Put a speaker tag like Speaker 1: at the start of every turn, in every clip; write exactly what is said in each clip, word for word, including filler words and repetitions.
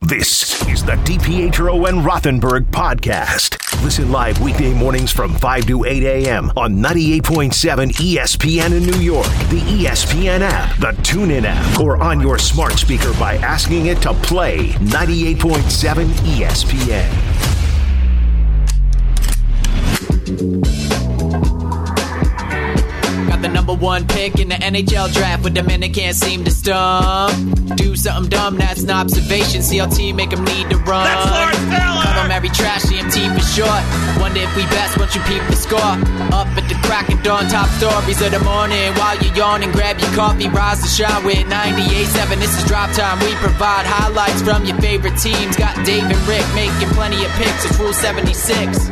Speaker 1: This is the DiPietro and Rothenberg podcast. Listen live weekday mornings from five to eight a.m. on ninety-eight point seven E S P N in New York, the E S P N app, the TuneIn app, or on your smart speaker by asking it to play ninety-eight point seven E S P N.
Speaker 2: Got the number one pick in the N H L draft, but the men that can't seem to stump. Do something dumb, that's an observation. C L T make them need to run.
Speaker 3: That's Lawrence Taylor!
Speaker 2: Call them every trash, C M T for short. Wonder if we best once you peep the score. Up at the crack of dawn, top stories of the morning. While you're yawning, grab your coffee, rise to shine with ninety-eight point seven. This is Drop Time. We provide highlights from your favorite teams. Got Dave and Rick making plenty of picks. It's Rule seventy-six.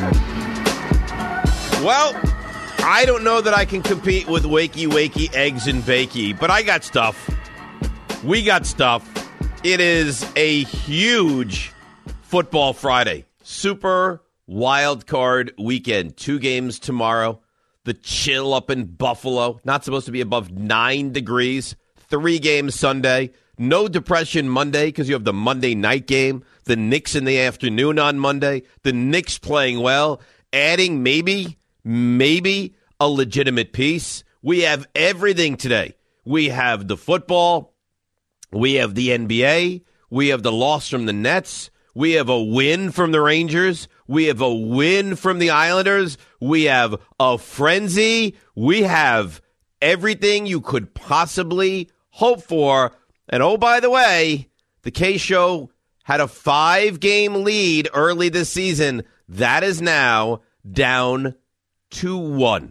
Speaker 3: Well, I don't know that I can compete with Wakey Wakey Eggs and Bakey, but I got stuff. We got stuff. It is a huge Football Friday. Super wild card weekend. Two games tomorrow. The chill up in Buffalo. Not supposed to be above nine degrees. Three games Sunday. No depression Monday because you have the Monday night game. The Knicks in the afternoon on Monday. The Knicks playing well. Adding maybe... Maybe a legitimate piece. We have everything today. We have the football. We have the N B A. We have the loss from the Nets. We have a win from the Rangers. We have a win from the Islanders. We have a frenzy. We have everything you could possibly hope for. And oh, by the way, the K-Show had a five-game lead early this season. That is now down two one.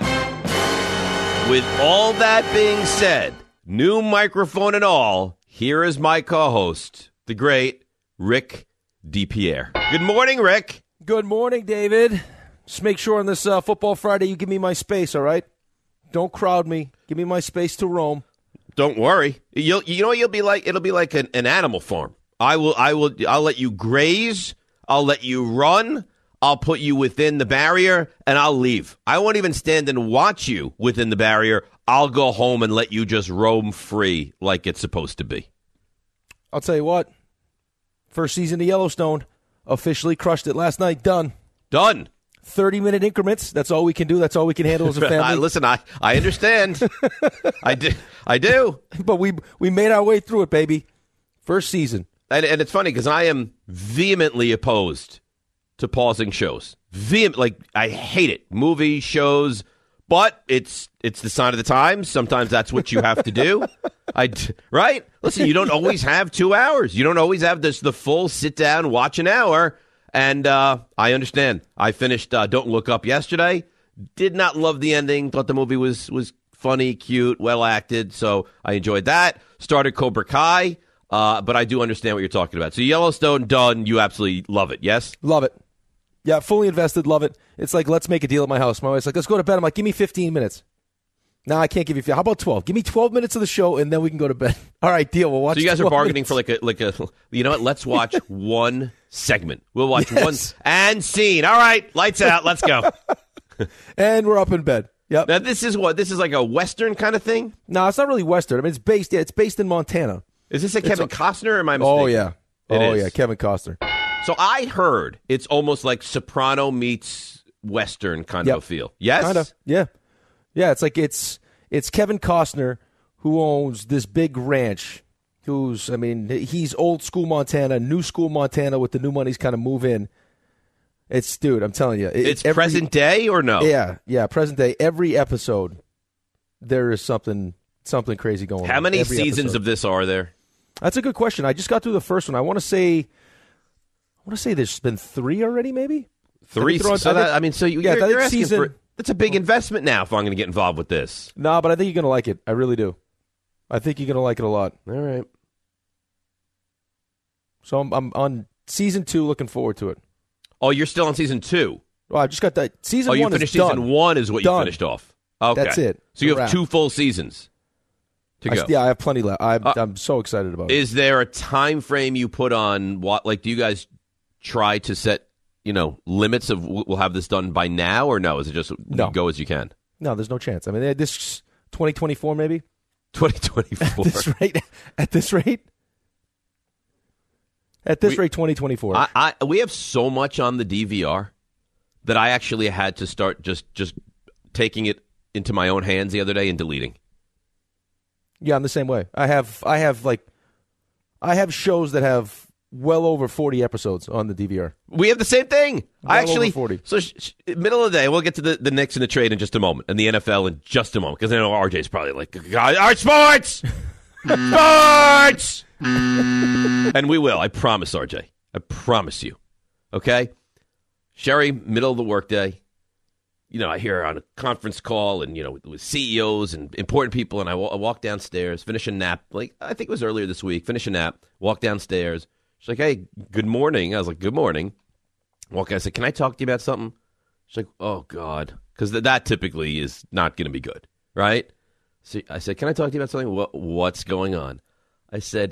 Speaker 3: With all that being said, new microphone and all, here is my co-host, the great Rick DiPietro. Good morning, Rick.
Speaker 4: Good morning, David. Just make sure on this uh, Football Friday you give me my space, all right? Don't crowd me. Give me my space to roam.
Speaker 3: Don't worry. You'll, you know what you'll be like? It'll be like an, an animal farm. I will. I will. I'll let you graze. I'll let you run. I'll put you within the barrier, and I'll leave. I won't even stand and watch you within the barrier. I'll go home and let you just roam free like it's supposed to be.
Speaker 4: I'll tell you what. First season of Yellowstone, officially crushed it last night. Done.
Speaker 3: Done.
Speaker 4: thirty-minute increments. That's all we can do. That's all we can handle as a family.
Speaker 3: I, listen, I, I understand. I, do, I do.
Speaker 4: But we we made our way through it, baby. First season.
Speaker 3: And, and it's funny because I am vehemently opposed to pausing shows. Vehem- like, I hate it. Movies, shows, but it's it's the sign of the times. Sometimes that's what you have to do. I right? Listen, you don't always have two hours. You don't always have this the full sit down, watch an hour. And uh, I understand. I finished uh, Don't Look Up yesterday. Did not love the ending. Thought the movie was was funny, cute, well acted. So I enjoyed that. Started Cobra Kai. Uh, but I do understand what you're talking about. So Yellowstone done. You absolutely love it. Yes?
Speaker 4: Love it. Yeah, fully invested, love it. It's like, let's make a deal at my house. My wife's like, let's go to bed. I'm like, give me fifteen minutes. No, I can't give you. How about twelve? Give me twelve minutes of the show, and then we can go to bed. All right, deal. We'll watch.
Speaker 3: So you guys are bargaining
Speaker 4: minutes.
Speaker 3: for like a like a. You know what? Let's watch one segment. We'll watch
Speaker 4: Yes.
Speaker 3: one and scene. All right, lights out. Let's go.
Speaker 4: And we're up in bed. Yep.
Speaker 3: Now this is what this is like a Western kind of thing.
Speaker 4: No, it's not really Western. I mean, it's based. Yeah, it's based in Montana.
Speaker 3: Is this a Kevin
Speaker 4: a,
Speaker 3: Costner? Or am I mistaken?
Speaker 4: Oh yeah.
Speaker 3: It
Speaker 4: oh
Speaker 3: is.
Speaker 4: yeah, Kevin Costner.
Speaker 3: So I heard it's almost like Soprano meets Western kind
Speaker 4: Yep.
Speaker 3: of a feel. Yes,
Speaker 4: Kind of. Yeah. Yeah. It's like it's it's Kevin Costner who owns this big ranch. Who's I mean he's old school Montana, new school Montana with the new money's kind of move in. It's dude, I'm telling you, it,
Speaker 3: It's
Speaker 4: every,
Speaker 3: present day or no?
Speaker 4: Yeah, yeah, present day. Every episode, there is something something crazy going on.
Speaker 3: How many
Speaker 4: Every
Speaker 3: seasons
Speaker 4: episode.
Speaker 3: of this are there?
Speaker 4: That's a good question. I just got through the first one. I want to say, I want to say there's been three already, maybe
Speaker 3: Three.
Speaker 4: I think they're on-
Speaker 3: so
Speaker 4: I
Speaker 3: that,
Speaker 4: think-
Speaker 3: I mean, so you,
Speaker 4: yeah,
Speaker 3: you're,
Speaker 4: I
Speaker 3: you're
Speaker 4: think
Speaker 3: asking
Speaker 4: season-
Speaker 3: for that's a big investment now. If I'm going to get involved with this,
Speaker 4: No, but I think you're gonna like it. I really do. I think you're gonna like it a lot.
Speaker 3: all right.
Speaker 4: So I'm, I'm on season two, looking forward to it.
Speaker 3: Oh, you're still on season two.
Speaker 4: Well, I just got that season
Speaker 3: Oh, you
Speaker 4: one
Speaker 3: finished
Speaker 4: is
Speaker 3: season
Speaker 4: done.
Speaker 3: one is what you
Speaker 4: Done.
Speaker 3: finished off. Okay.
Speaker 4: That's it.
Speaker 3: So you have
Speaker 4: Wrap.
Speaker 3: two full seasons to
Speaker 4: I,
Speaker 3: go.
Speaker 4: yeah, I have plenty left. I'm,
Speaker 3: Uh,
Speaker 4: I'm so excited about it.
Speaker 3: Is there a time frame you put on what? Like, do you guys try to set, you know, limits of we'll have this done by now, or no? Is it just
Speaker 4: No.
Speaker 3: go as you can?
Speaker 4: No, there's no chance. I mean, this twenty twenty-four maybe.
Speaker 3: twenty twenty-four.
Speaker 4: At this rate, at this rate. At this
Speaker 3: we,
Speaker 4: rate, twenty twenty-four.
Speaker 3: I, I, we have so much on the D V R that I actually had to start just just taking it into my own hands the other day and deleting.
Speaker 4: Yeah, I'm the same way. I have I have like I have shows that have well over forty episodes on the D V R.
Speaker 3: We have the same thing.
Speaker 4: Well
Speaker 3: I actually
Speaker 4: over forty.
Speaker 3: So sh- sh- middle of the day, we'll get to the, the Knicks and the trade in just a moment, and the N F L in just a moment, because I know R J's probably like, all right, sports, sports, and we will. I promise, R J. I promise you. Okay, Sherry, middle of the workday. You know, I hear her on a conference call, and you know, with C E Os and important people, and I, w- I walk downstairs, finish a nap. Like I think it was earlier this week. Finish a nap, walk downstairs. She's like, "Hey, good morning." I was like, "Good morning." Walk. I said, "Can I talk to you about something?" She's like, "Oh God," because th- that typically is not going to be good, right? So I said, "Can I talk to you about something?" What, what's going on? I said,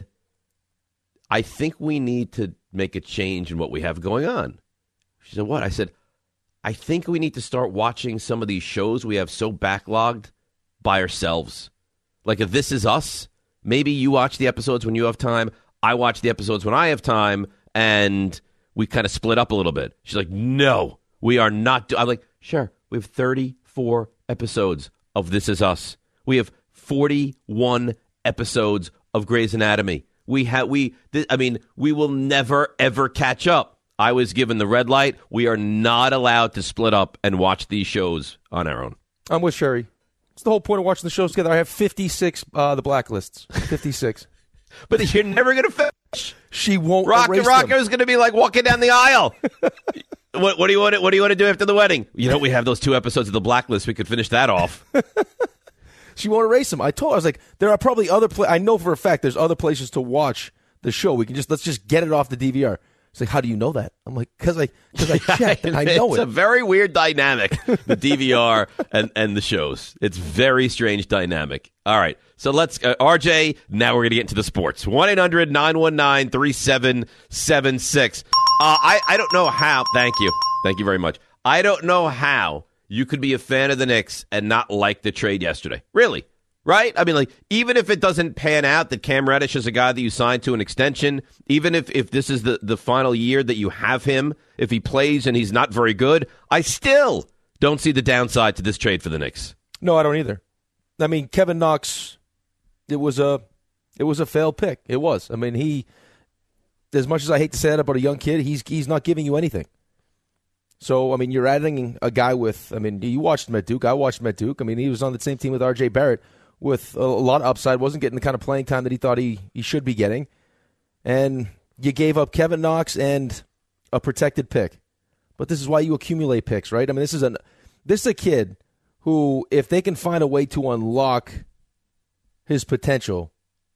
Speaker 3: "I think we need to make a change in what we have going on." She said, "What?" I said, I think we need to start watching some of these shows we have so backlogged by ourselves. Like if This Is Us, maybe you watch the episodes when you have time. I watch the episodes when I have time, and we kind of split up a little bit. She's like, no, we are not. Do-. I'm like, sure, we have thirty-four episodes of This Is Us. We have forty-one episodes of Grey's Anatomy. We have, we, th- I mean, we will never, ever catch up. I was given the red light. We are not allowed to split up and watch these shows on our own.
Speaker 4: I'm with Sherry. It's the whole point of watching the shows together. I have fifty-six, uh, the blacklists. fifty-six.
Speaker 3: But you're never going to finish.
Speaker 4: She won't
Speaker 3: Rock,
Speaker 4: erase
Speaker 3: Rocco's going to be like walking down the aisle. what, what do you want? To, what do you want to do after the wedding? You know, we have those two episodes of the Blacklist. We could finish that off.
Speaker 4: She won't erase them. I told her, I was like, there are probably other places. I know for a fact there's other places to watch the show. We can just let's just get it off the D V R. It's like, how do you know that? I'm like, because I because I checked and I know
Speaker 3: it's
Speaker 4: it.
Speaker 3: It's a very weird dynamic, the D V R and, and the shows. It's very strange dynamic. All right, so let's, uh, R J, now we're going to get into the sports. one eight hundred nine one nine three seven seven six. Uh, I, I don't know how. Thank you. Thank you very much. I don't know how you could be a fan of the Knicks and not like the trade yesterday. Really? Right? I mean, like, even if it doesn't pan out that Cam Reddish is a guy that you signed to an extension, even if, if this is the, the final year that you have him, if he plays and he's not very good, I still don't see the downside to this trade for the Knicks.
Speaker 4: No, I don't either. I mean, Kevin Knox, it was a it was a failed pick. It was. I mean, he, as much as I hate to say that about a young kid, he's he's not giving you anything. So, I mean, you're adding a guy with, I mean, you watched him at Duke. I watched him at Duke. I mean, he was on the same team with R J Barrett, with a lot of upside, wasn't getting the kind of playing time that he thought he, he should be getting. And you gave up Kevin Knox and a protected pick. But this is why you accumulate picks, right? I mean, this is, an, this is a kid who, if they can find a way to unlock his potential,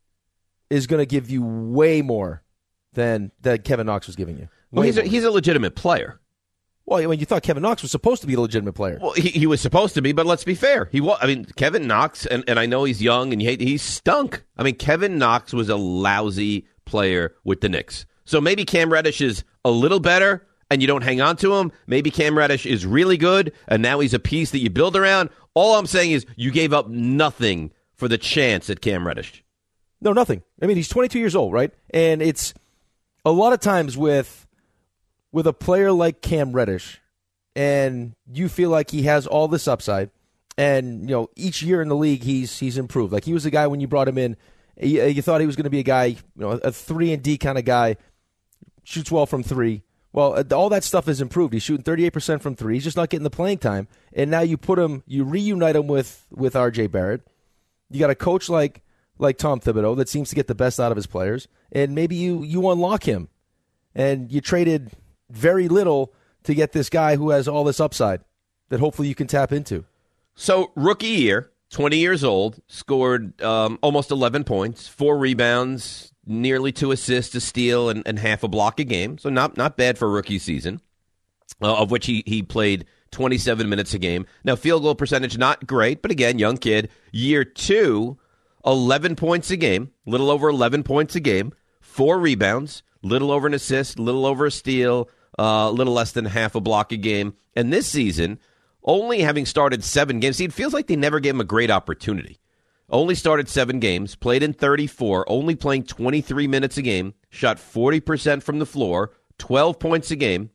Speaker 4: is going to give you way more than that Kevin Knox was giving you.
Speaker 3: Well, he's a, he's a legitimate player.
Speaker 4: Well, I mean, you thought Kevin Knox was supposed to be a legitimate player.
Speaker 3: Well, he, he was supposed to be, but let's be fair. He was. I mean, Kevin Knox, and, and I know he's young and he, he stunk. I mean, Kevin Knox was a lousy player with the Knicks. So maybe Cam Reddish is a little better and you don't hang on to him. Maybe Cam Reddish is really good and now he's a piece that you build around. All I'm saying is you gave up nothing for the chance at Cam Reddish.
Speaker 4: No, nothing. I mean, he's twenty-two years old, right? And it's a lot of times with with a player like Cam Reddish, and you feel like he has all this upside, and you know each year in the league he's he's improved. Like he was a guy when you brought him in, you, you thought he was going to be a guy, you know, a three and D kind of guy, shoots well from three. Well, all that stuff has improved. He's shooting thirty-eight percent from three. He's just not getting the playing time. And now you put him, you reunite him with with R J Barrett. You got a coach like like Tom Thibodeau that seems to get the best out of his players, and maybe you you unlock him, and you traded very little to get this guy who has all this upside that hopefully you can tap into.
Speaker 3: So rookie year, twenty years old, scored um, almost eleven points, four rebounds, nearly two assists, a steal, and, and half a block a game. So not not bad for a rookie season, uh, of which he, he played twenty-seven minutes a game. Now, field goal percentage, not great, but again, young kid. Year two, eleven points a game, little over eleven points a game, four rebounds, little over an assist, little over a steal, a uh, little less than half a block a game. And this season, only having started seven games, see, it feels like they never gave him a great opportunity. only started seven games, played in thirty-four, only playing twenty-three minutes a game, shot forty percent from the floor, twelve points a game,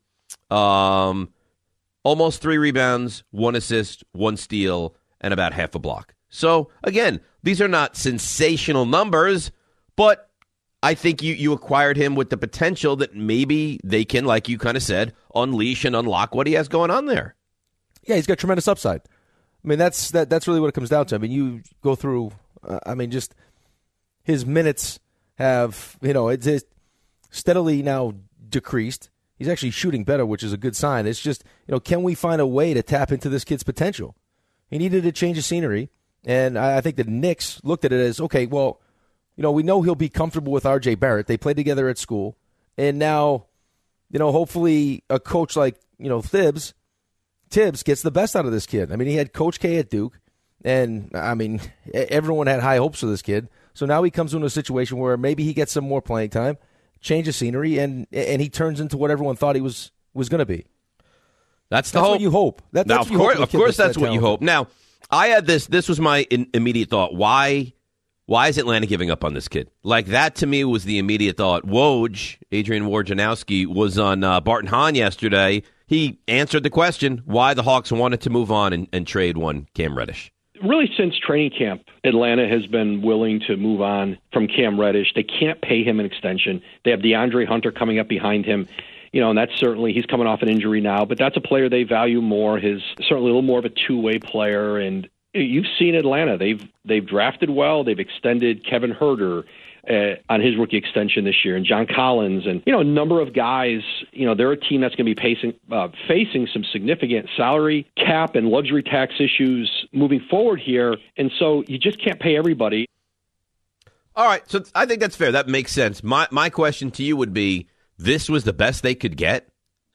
Speaker 3: um, almost three rebounds, one assist, one steal, and about half a block. So, again, these are not sensational numbers, but I think you, you acquired him with the potential that maybe they can, like you kind of said, unleash and unlock what he has going on there.
Speaker 4: Yeah, he's got tremendous upside. I mean, that's that. That's really what it comes down to. I mean, you go through, uh, I mean, just his minutes have, you know, it's, it's steadily now decreased. He's actually shooting better, which is a good sign. It's just, you know, can we find a way to tap into this kid's potential? He needed a change of scenery, and I, I think the Knicks looked at it as, okay, well, you know, we know he'll be comfortable with R J Barrett. They played together at school, and now, you know, hopefully a coach like, you know, Thibs, Tibbs gets the best out of this kid. I mean, he had Coach K at Duke, and, I mean, everyone had high hopes for this kid. So now he comes into a situation where maybe he gets some more playing time, change of scenery, and and he turns into what everyone thought he was was going to be.
Speaker 3: That's the
Speaker 4: that's
Speaker 3: hope.
Speaker 4: what you hope. That,
Speaker 3: now,
Speaker 4: that's
Speaker 3: of
Speaker 4: what
Speaker 3: course,
Speaker 4: you hope
Speaker 3: of course, that's
Speaker 4: that
Speaker 3: what you hope. Now, I had this. This was my in, immediate thought. Why? Why is Atlanta giving up on this kid? Like, that to me was the immediate thought. Woj, Adrian Wojnarowski, was on uh, Barton Hahn yesterday. He answered the question why the Hawks wanted to move on and, and trade one Cam Reddish.
Speaker 5: Really, since training camp, Atlanta has been willing to move on from Cam Reddish. They can't pay him an extension. They have DeAndre Hunter coming up behind him. You know, and that's certainly, he's coming off an injury now, but that's a player they value more. His certainly a little more of a two-way player, and you've seen Atlanta. They've they've drafted well. They've extended Kevin Huerter uh, on his rookie extension this year, and John Collins, and you know a number of guys. You know they're a team that's going to be facing uh, facing some significant salary cap and luxury tax issues moving forward here, and so you just can't pay everybody.
Speaker 3: All right, so I think that's fair. That makes sense. My my question to you would be: this was the best they could get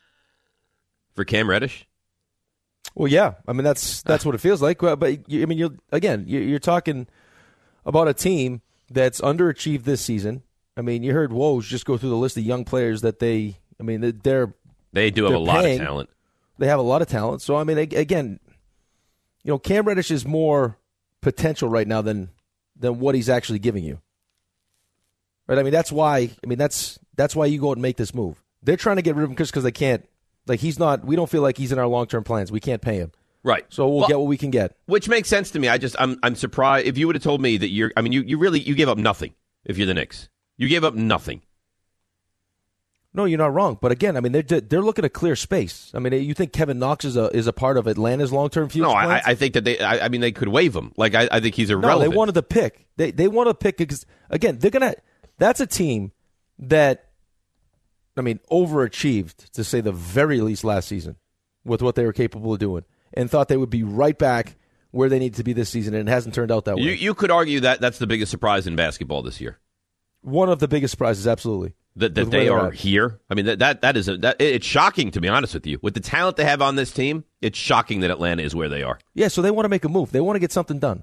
Speaker 3: for Cam Reddish?
Speaker 4: Well, yeah. I mean, that's that's what it feels like. But, I mean, you're, again, you're talking about a team that's underachieved this season. I mean, you heard Woj just go through the list of young players that they, I mean, they're
Speaker 3: They do have a lot of talent.
Speaker 4: They have a lot of talent. So, I mean, again, you know, Cam Reddish is more potential right now than than what he's actually giving you. Right? I mean, that's why, I mean, that's that's why you go out and make this move. They're trying to get rid of him because they can't. Like, he's not, we don't feel like he's in our long-term plans. We can't pay him.
Speaker 3: Right.
Speaker 4: So we'll, well get what we can get.
Speaker 3: Which makes sense to me. I just, I'm I'm surprised. If you would have told me that you're, I mean, you, you really, you gave up nothing if you're the Knicks. You gave up nothing.
Speaker 4: No, you're not wrong. But again, I mean, they're they're looking at clear space. I mean, you think Kevin Knox is a is a part of Atlanta's long-term future
Speaker 3: No,
Speaker 4: plans?
Speaker 3: I, I think that they, I, I mean, they could waive him. Like, I, I think he's irrelevant.
Speaker 4: No, they wanted to pick. They, they wanted to pick because, again, they're going to, that's a team that, I mean, overachieved, to say the very least, last season with what they were capable of doing, and thought they would be right back where they need to be this season, and it hasn't turned out that way.
Speaker 3: You, you could argue that that's the biggest surprise in basketball this year.
Speaker 4: One of the biggest surprises, absolutely.
Speaker 3: That, that they are here. I mean, that that, that is a, that, it's shocking, to be honest with you. With the talent they have on this team, it's shocking that Atlanta is where they are.
Speaker 4: Yeah, so they want to make a move. They want to get something done.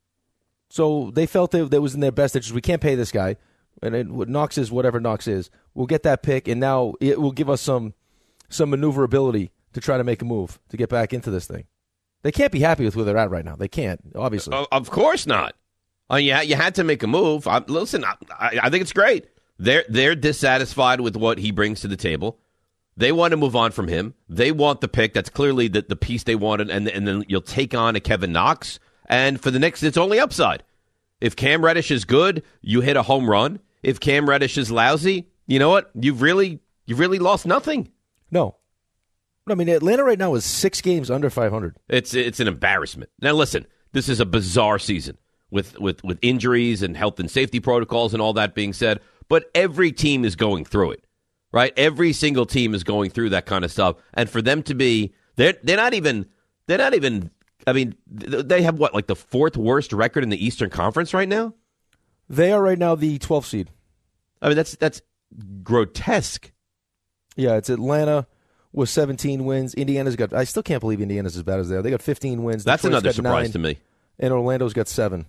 Speaker 4: So they felt that it was in their best interest. We can't pay this guy. And it, Knox is whatever Knox is. We'll get that pick, and now it will give us some some maneuverability to try to make a move to get back into this thing. They can't be happy with where they're at right now. They can't, obviously.
Speaker 3: Uh, of course not. Uh, yeah, you had to make a move. I, listen, I, I think it's great. They're they're dissatisfied with what he brings to the table. They want to move on from him. They want the pick. That's clearly the, the piece they wanted, and and then you'll take on a Kevin Knox. And for the Knicks, it's only upside. If Cam Reddish is good, you hit a home run. If Cam Reddish is lousy, you know what? You've really you've really lost nothing.
Speaker 4: No. I mean, Atlanta right now is six games under five hundred.
Speaker 3: It's it's an embarrassment. Now, listen, this is a bizarre season with, with, with injuries and health and safety protocols and all that being said, but every team is going through it, right? Every single team is going through that kind of stuff. And for them to be, they're, they're not even, they're not even, I mean, they have what, like the fourth worst record in the Eastern Conference right now?
Speaker 4: They are right now the twelfth seed.
Speaker 3: I mean, that's that's grotesque.
Speaker 4: Yeah, it's Atlanta with seventeen wins. Indiana's got, I still can't believe Indiana's as bad as they are. They got fifteen wins.
Speaker 3: That's
Speaker 4: Detroit's
Speaker 3: another surprise
Speaker 4: nine,
Speaker 3: to me.
Speaker 4: And Orlando's got seven.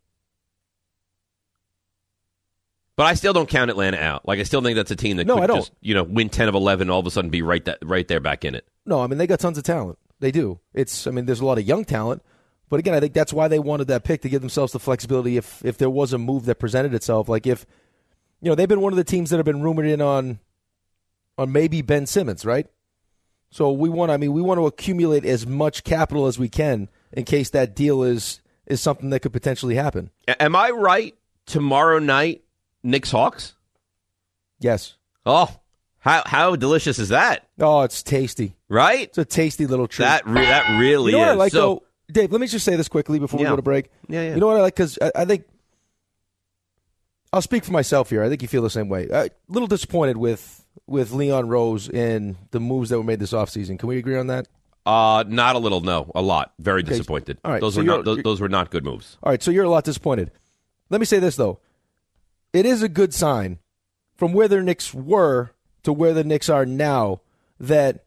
Speaker 3: But I still don't count Atlanta out. Like, I still think that's a team that
Speaker 4: no,
Speaker 3: could
Speaker 4: I don't.
Speaker 3: just, you know, win ten of eleven and all of a sudden be right that right there back in it.
Speaker 4: No, I mean, they got tons of talent. They do. It's, I mean, there's a lot of young talent, But again, I think that's why they wanted that pick, to give themselves the flexibility if if there was a move that presented itself. Like if, you know, they've been one of the teams that have been rumored in on on maybe Ben Simmons, right? So we want, I mean, we want to accumulate as much capital as we can in case that deal is is something that could potentially happen.
Speaker 3: Am I right? Tomorrow night, Knicks Hawks?
Speaker 4: Yes.
Speaker 3: Oh, how how delicious is that?
Speaker 4: Oh, it's tasty.
Speaker 3: Right?
Speaker 4: It's a tasty little treat.
Speaker 3: That re- that really
Speaker 4: you know
Speaker 3: is.
Speaker 4: What I like,
Speaker 3: so,
Speaker 4: though, Dave, let me just say this quickly before
Speaker 3: yeah.
Speaker 4: we go to break.
Speaker 3: Yeah, yeah.
Speaker 4: You know what I like? Because I, I think I'll speak for myself here. I think you feel the same way. A little disappointed with with Leon Rose and the moves that were made this offseason. Can we agree on that?
Speaker 3: Uh, not a little, no. A lot. Very
Speaker 4: Okay.
Speaker 3: disappointed.
Speaker 4: All right,
Speaker 3: Those
Speaker 4: so
Speaker 3: were
Speaker 4: you're-
Speaker 3: not those,
Speaker 4: you're-
Speaker 3: those were not good moves.
Speaker 4: All right, so you're a lot disappointed. Let me say this, though. It is a good sign from where the Knicks were to where the Knicks are now that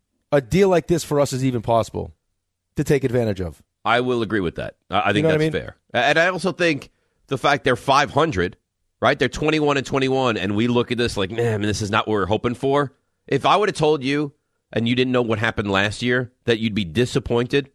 Speaker 4: a deal like this for us is even possible to take advantage of.
Speaker 3: I will agree with that. I, I think
Speaker 4: You know what
Speaker 3: that's
Speaker 4: I mean?
Speaker 3: fair. And I also think the fact they're five hundred, right? They're twenty-one and twenty-one, and we look at this like, man, this is not what we're hoping for. If I would have told you, and you didn't know what happened last year, that you'd be disappointed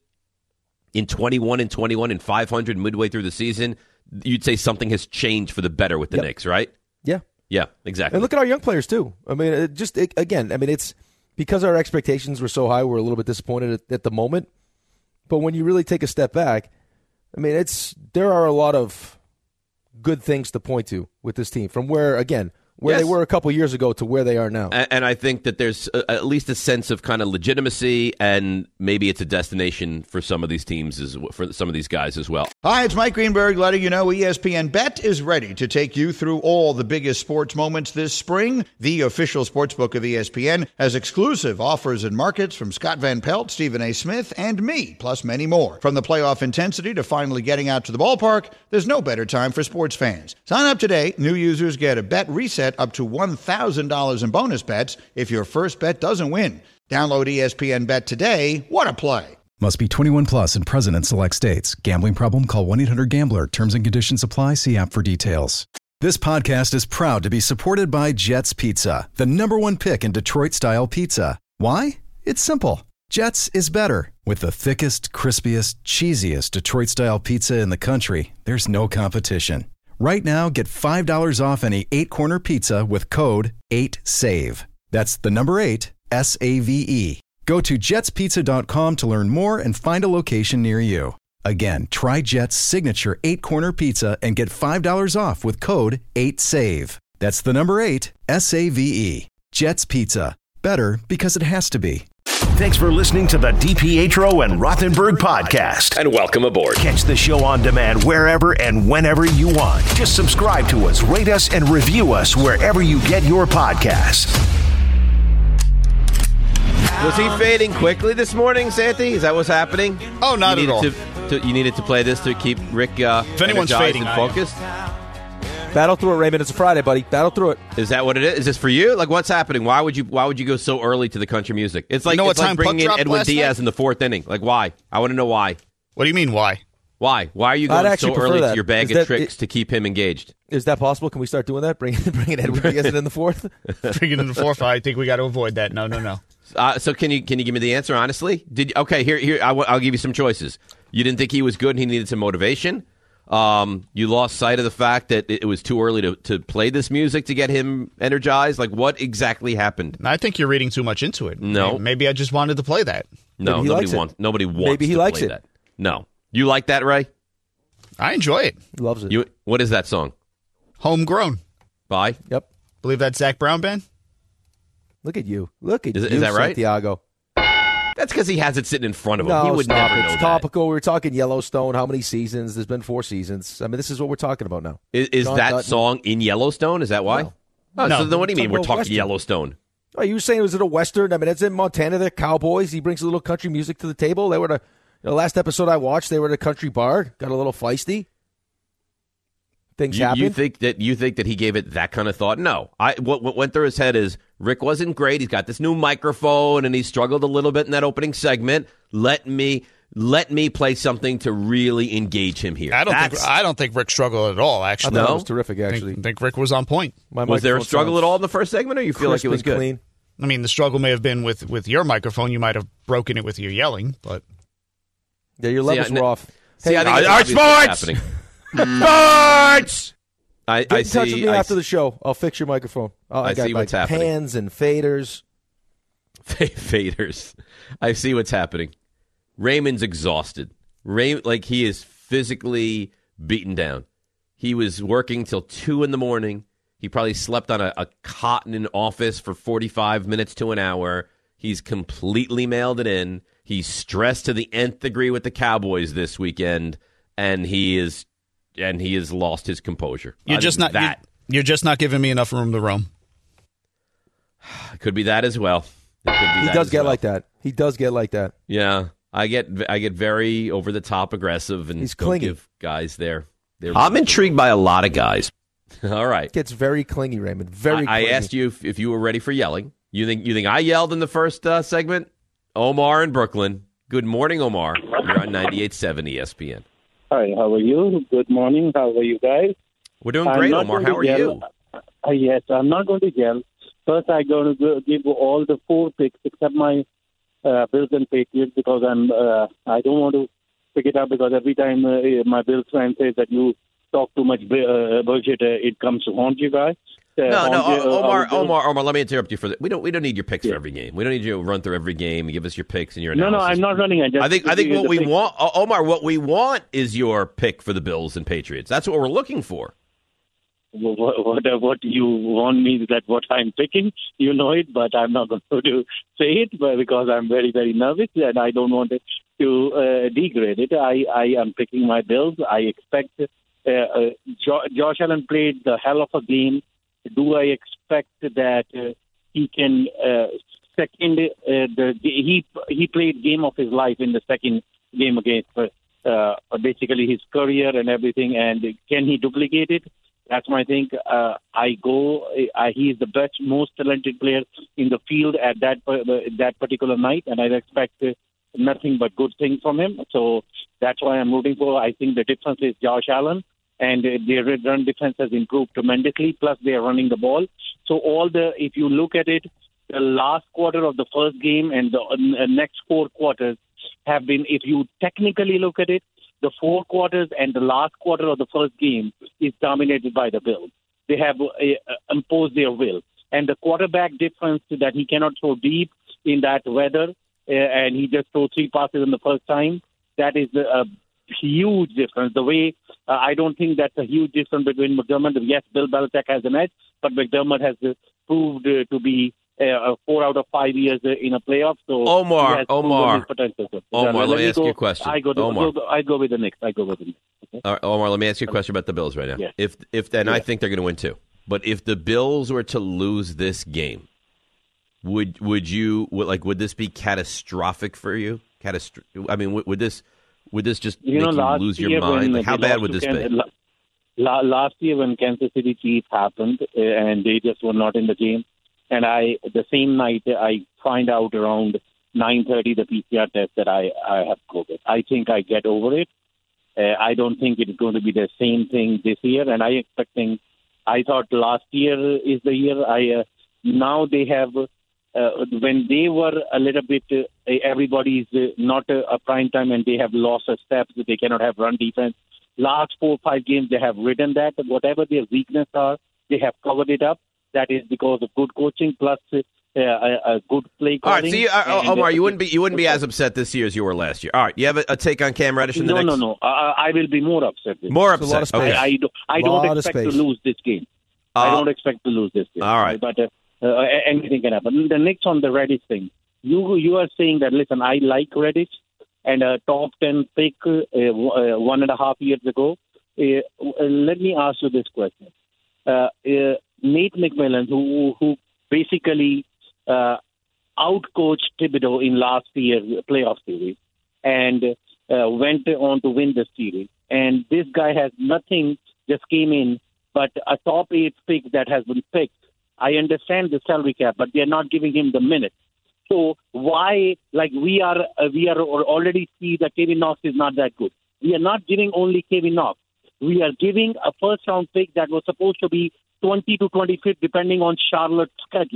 Speaker 3: in twenty-one and twenty-one and five hundred midway through the season, you'd say something has changed for the better with the
Speaker 4: Yep.
Speaker 3: Knicks, right?
Speaker 4: Yeah.
Speaker 3: Yeah, exactly.
Speaker 4: And look at our young players, too. I mean, it just it, again, I mean, it's because our expectations were so high, we're a little bit disappointed at, at the moment. But when you really take a step back, I mean, it's there are a lot of good things to point to with this team from where, again, where
Speaker 3: Yes.
Speaker 4: they were a couple years ago to where they are now.
Speaker 3: And, and I think that there's a, at least a sense of kind of legitimacy, and maybe it's a destination for some of these teams, as, for some of these guys as well.
Speaker 6: Hi, it's Mike Greenberg letting you know E S P N Bet is ready to take you through all the biggest sports moments this spring. The official sportsbook of E S P N has exclusive offers and markets from Scott Van Pelt, Stephen A. Smith, and me, plus many more. From the playoff intensity to finally getting out to the ballpark, there's no better time for sports fans. Sign up today. New users get a bet reset up to one thousand dollars in bonus bets if your first bet doesn't win. Download E S P N Bet today. What a play.
Speaker 7: Must be twenty-one plus and present in select states. Gambling problem? Call one eight hundred gambler. Terms and conditions apply. See app for details. This podcast is proud to be supported by Jets Pizza, the number one pick in Detroit-style pizza. Why? It's simple. Jets is better. With the thickest, crispiest, cheesiest Detroit-style pizza in the country, there's no competition. Right now, get five dollars off any eight-corner pizza with code eight save. That's the number eight, S A V E. Go to jets pizza dot com to learn more and find a location near you. Again, try Jet's signature eight-corner pizza and get five dollars off with code eight save. That's the number eight, S A V E. Jet's Pizza. Better because it has to be.
Speaker 1: Thanks for listening to the DiPietro and Rothenberg podcast.
Speaker 3: And welcome aboard.
Speaker 1: Catch the show on demand wherever and whenever you want. Just subscribe to us, rate us, and review us wherever you get your podcasts.
Speaker 3: Was he fading quickly this morning, Santi? Is that what's happening?
Speaker 8: Oh, not
Speaker 3: you
Speaker 8: at all.
Speaker 3: To, to, you needed to play this to keep Rick uh,
Speaker 8: If anyone's
Speaker 3: energized
Speaker 8: fading,
Speaker 3: and
Speaker 8: I am.
Speaker 3: focused?
Speaker 4: Battle through it, Raymond. It's a Friday, buddy. Battle through it.
Speaker 3: Is that what it is? Is this for you? Like, what's happening? Why would you? Why would you go so early to the country music? It's like
Speaker 8: You know what
Speaker 3: it's like
Speaker 8: time puck
Speaker 3: bringing in
Speaker 8: dropped
Speaker 3: Edwin
Speaker 8: last
Speaker 3: Diaz
Speaker 8: night?
Speaker 3: in the fourth inning. Like, why? I want to know why.
Speaker 8: What do you mean, why?
Speaker 3: Why? Why are you
Speaker 4: I'd
Speaker 3: going
Speaker 4: actually
Speaker 3: so
Speaker 4: prefer
Speaker 3: early
Speaker 4: that.
Speaker 3: to your bag
Speaker 4: Is
Speaker 3: of
Speaker 4: that-
Speaker 3: tricks
Speaker 4: it-
Speaker 3: to keep him engaged?
Speaker 4: Is that possible? Can we start doing that? Bringing bringing Edwin Diaz in the fourth?
Speaker 8: Bringing in the fourth, I think we got to avoid that. No, no, no.
Speaker 3: Uh, so can you can you give me the answer honestly? Did okay here here I w- I'll give you some choices. You didn't think he was good and he needed some motivation. Um, you lost sight of the fact that it, it was too early to, to play this music to get him energized. Like, what exactly happened?
Speaker 8: I think you're reading too much into it.
Speaker 3: No.
Speaker 8: Maybe I just wanted to play that.
Speaker 3: No,
Speaker 4: Maybe he
Speaker 3: nobody
Speaker 4: likes it.
Speaker 3: wants nobody wants.
Speaker 4: Maybe he
Speaker 3: to
Speaker 4: likes
Speaker 3: play
Speaker 4: it.
Speaker 3: That. No, you like that, Ray?
Speaker 8: I enjoy it.
Speaker 4: He loves it.
Speaker 3: You what is that song?
Speaker 8: Homegrown.
Speaker 3: By
Speaker 4: Yep.
Speaker 8: Believe that's Zach Brown band?
Speaker 4: Look at you. Look at
Speaker 3: Is
Speaker 4: you,
Speaker 3: it- is that right?
Speaker 4: Santiago.
Speaker 3: that's because he has it sitting in front of him.
Speaker 4: No,
Speaker 3: he would
Speaker 4: stop.
Speaker 3: never know
Speaker 4: It's
Speaker 3: that.
Speaker 4: topical. We were talking Yellowstone. How many seasons? There's been four seasons. I mean, this is what we're talking about now.
Speaker 3: Is, is
Speaker 4: John
Speaker 3: that
Speaker 4: Dutton.
Speaker 3: song in Yellowstone? Is that why?
Speaker 4: No.
Speaker 3: Oh,
Speaker 8: No.
Speaker 3: so then what do you mean?
Speaker 4: Talking
Speaker 3: We're
Speaker 4: about
Speaker 3: talking
Speaker 4: Western.
Speaker 3: Yellowstone.
Speaker 4: Oh, you were saying it was in a Western. I mean, it's in Montana. They're cowboys. He brings a little country music to the table. They were the, the last episode I watched. They were at a country bar. Got a little feisty. Things
Speaker 3: You,
Speaker 4: happen.
Speaker 3: you think that you think that he gave it that kind of thought? No. I what, what went through his head is Rick wasn't great. He's got this new microphone and he struggled a little bit in that opening segment. Let me let me play something to really engage him here.
Speaker 8: I don't
Speaker 3: That's-
Speaker 8: think I don't think Rick struggled at all,
Speaker 4: I
Speaker 8: actually.
Speaker 4: thought
Speaker 3: No?
Speaker 4: it was terrific,
Speaker 8: I
Speaker 4: actually.
Speaker 8: think, think Rick was on point.
Speaker 4: My
Speaker 3: was there a
Speaker 4: microphone
Speaker 3: struggle
Speaker 4: sounds
Speaker 3: at all in the first segment, or you feel like
Speaker 4: crisp
Speaker 3: it was
Speaker 4: and
Speaker 3: good?
Speaker 4: clean.
Speaker 8: I mean, the struggle may have been with, with your microphone. You might have broken it with your yelling, but
Speaker 4: Yeah, your levels
Speaker 3: See,
Speaker 4: were
Speaker 3: I,
Speaker 4: off.
Speaker 3: See,
Speaker 4: hey,
Speaker 3: I think
Speaker 4: all
Speaker 3: it's
Speaker 4: right,
Speaker 3: obvious
Speaker 4: sports!
Speaker 3: what's happening. Sports! I,
Speaker 4: Get
Speaker 3: I
Speaker 4: in touch
Speaker 3: see,
Speaker 4: with me
Speaker 3: I
Speaker 4: after
Speaker 3: see,
Speaker 4: the show. I'll fix your microphone. Oh, I,
Speaker 3: I
Speaker 4: got
Speaker 3: see
Speaker 4: like
Speaker 3: what's happening.
Speaker 4: pans and faders.
Speaker 3: Faders. I see what's happening. Raymond's exhausted. Ray, like he is physically beaten down. He was working till two in the morning. He probably slept on a, a cot in an office for forty-five minutes to an hour. He's completely mailed it in. He's stressed to the nth degree with the Cowboys this weekend, and he is and he has lost his composure.
Speaker 8: You're
Speaker 3: I
Speaker 8: just
Speaker 3: think
Speaker 8: not
Speaker 3: that.
Speaker 8: You're, you're just not giving me enough room to roam.
Speaker 3: It could be that as well. It could be
Speaker 4: He
Speaker 3: that
Speaker 4: does
Speaker 3: as
Speaker 4: get
Speaker 3: well.
Speaker 4: like that. He does get like that.
Speaker 3: Yeah, I get I get very over the top aggressive and
Speaker 4: He's
Speaker 3: don't
Speaker 4: clingy.
Speaker 3: give guys their. their
Speaker 9: I'm intrigued by a lot of guys.
Speaker 3: All right.
Speaker 4: Gets very clingy, Raymond. Very.
Speaker 3: I, I
Speaker 4: clingy.
Speaker 3: asked you if, if you were ready for yelling. You think you think I yelled in the first uh, segment? Omar in Brooklyn. Good morning, Omar. You're on ninety-eight point seven E S P N.
Speaker 10: Hi, how are you? Good morning. How are you guys?
Speaker 3: We're doing
Speaker 10: I'm
Speaker 3: great,
Speaker 10: not
Speaker 3: Omar.
Speaker 10: going
Speaker 3: How
Speaker 10: to
Speaker 3: are
Speaker 10: yell.
Speaker 3: you?
Speaker 10: Uh, yes, I'm not going to yell. First, I'm going to go give all the four picks except my uh, Bills and Patriots because I'm. Uh, I don't want to pick it up because every time uh, my Bills fan says that you talk too much uh, bullshit, uh, it comes to haunt you guys. Uh,
Speaker 3: No, no,
Speaker 10: haunt you, uh,
Speaker 3: Omar,
Speaker 10: our Bills.
Speaker 3: Omar, Omar. Let me interrupt you for that. We don't we don't need your picks for every game. We don't need you to run through every game and give us your picks and your
Speaker 10: No,
Speaker 3: analysis.
Speaker 10: no, I'm not running. I, just
Speaker 3: I think I think
Speaker 10: the
Speaker 3: what we
Speaker 10: pick.
Speaker 3: want, O- Omar, what we want is your pick for the Bills and Patriots. That's what we're looking for.
Speaker 10: What, what, what you want me is that what I'm picking, you know it, but I'm not going to say it but because I'm very, very nervous and I don't want it to uh, degrade it. I, I am picking my Bills. I expect uh, uh, jo- Josh Allen played the hell of a game. Do I expect that uh, he can uh, second uh, the he he played game of his life in the second game against uh, basically his career and everything, and can he duplicate it? That's my thing. Uh, I go. Uh, he is the best, most talented player in the field at that uh, that particular night, and I expect uh, nothing but good things from him. So that's why I'm rooting for. I think the difference is Josh Allen, and uh, their run defense has improved tremendously. Plus, they are running the ball. So all the, if you look at it, the last quarter of the first game and the uh, next four quarters have been, if you technically look at it, the four quarters and the last quarter of the first game is dominated by the Bills. They have uh, imposed their will. And the quarterback difference that he cannot throw deep in that weather, uh, and he just threw three passes in the first time, that is a huge difference. The way, uh, I don't think that's a huge difference between McDermott. Yes, Bill Belichick has an edge, but McDermott has uh, proved uh, to be uh, four out of five years uh, in a playoff. So
Speaker 3: Omar,
Speaker 10: he has proven
Speaker 3: Omar,
Speaker 10: his potential. So,
Speaker 3: Omar, let me ask
Speaker 10: go,
Speaker 3: you a question.
Speaker 10: I go, to,
Speaker 3: Omar.
Speaker 10: go, I go with the Knicks. I go with the Knicks. Okay?
Speaker 3: All right, Omar, let me ask you a question about the Bills right now.
Speaker 10: Yeah.
Speaker 3: If if then I
Speaker 10: Yeah.
Speaker 3: think they're going to win too. But if the Bills were to lose this game, would would you would, like would this be catastrophic for you? Catastro- I mean, would, would this would this just
Speaker 10: You
Speaker 3: make
Speaker 10: know,
Speaker 3: you
Speaker 10: last
Speaker 3: lose
Speaker 10: year
Speaker 3: your mind?
Speaker 10: when
Speaker 3: Like, how
Speaker 10: they
Speaker 3: bad
Speaker 10: lost
Speaker 3: would
Speaker 10: to
Speaker 3: this
Speaker 10: Kan-
Speaker 3: be?
Speaker 10: la- la- Last year when Kansas City Chiefs happened uh, and they just were not in the game, and I the same night I find out around nine thirty the P C R test that I, I have COVID. I think I get over it. Uh, I don't think it's going to be the same thing this year, and I expecting. I thought last year is the year. I uh, now they have uh, when they were a little bit. Uh, everybody's uh, not a, a prime time, and they have lost a step. They cannot have run defense. Last four five games they have ridden that. Whatever their weakness are, they have covered it up. That is because of good coaching plus uh, a, a good play
Speaker 3: All
Speaker 10: calling.
Speaker 3: right, so you, uh,
Speaker 10: and,
Speaker 3: Omar,
Speaker 10: uh,
Speaker 3: you wouldn't be you wouldn't be as upset this year as you were last year. All right, you have a, a take on Cam Reddish in the
Speaker 10: no,
Speaker 3: next?
Speaker 10: no, no. Uh, I will be more upset. With
Speaker 3: More
Speaker 10: it.
Speaker 3: upset.
Speaker 4: of space.
Speaker 3: Okay.
Speaker 10: I, I, do, I
Speaker 4: Lot
Speaker 10: don't
Speaker 4: of
Speaker 10: expect to
Speaker 4: space.
Speaker 10: lose this game. I
Speaker 3: Uh,
Speaker 10: don't expect to lose this game.
Speaker 3: all right.
Speaker 10: But uh, uh, anything can happen. The next on the Reddish thing. You you are saying that, listen, I like Reddish, and a top ten pick uh, uh, one and a half years ago. Uh, let me ask you this question. Uh, uh, Nate McMillan, who, who basically uh, outcoached Thibodeau in last year's playoff series, and uh, went on to win the series. And this guy has nothing, just came in, but a top eight pick that has been picked. I understand the salary cap, but they're not giving him the minutes. So why, like we are, uh, we are already see that Kevin Knox is not that good. We are not giving only Kevin Knox. We are giving a first round pick that was supposed to be twenty to twenty-fifth, depending on Charlotte's schedule.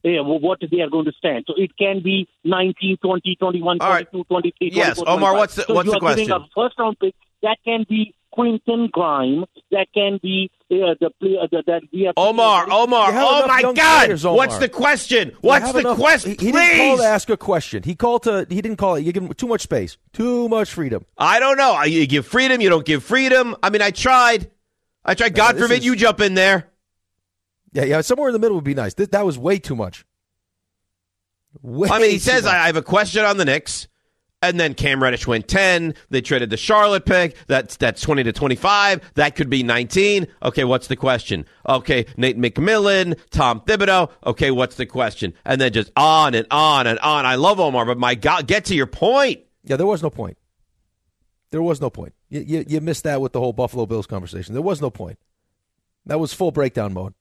Speaker 10: uh, what they are going to stand. So it can be nineteen, twenty, twenty-one, twenty-two, right. twenty-three,
Speaker 3: yes,
Speaker 10: twenty-four,
Speaker 3: Omar,
Speaker 10: twenty-five.
Speaker 3: what's the,
Speaker 10: so
Speaker 3: what's
Speaker 10: you
Speaker 3: the
Speaker 10: are
Speaker 3: question?
Speaker 10: Giving a first-round pick. That can be Quentin Grimes. That can be uh, the player that, that we have.
Speaker 3: Omar, Omar, oh my God! Players, Omar. What's the question? What's the
Speaker 4: enough,
Speaker 3: question?
Speaker 4: He, he didn't call to ask a question. He called to. He didn't call it. You give him too much space, too much freedom.
Speaker 3: I don't know. You give freedom. You don't give freedom. I mean, I tried. I tried. God no, forbid is, you jump in there.
Speaker 4: Yeah, yeah. Somewhere in the middle would be nice. That, that was way too much. Way
Speaker 3: I mean, he says I have a question on the Knicks. And then Cam Reddish went ten. They traded the Charlotte pick. That's that's twenty to twenty-five. That could be nineteen. Okay, what's the question? Okay, Nate McMillan, Tom Thibodeau. Okay, what's the question? And then just on and on and on. I love Omar, but my God, get to your point.
Speaker 4: Yeah, there was no point. There was no point. You, you, you missed that with the whole Buffalo Bills conversation. There was no point. That was full breakdown mode.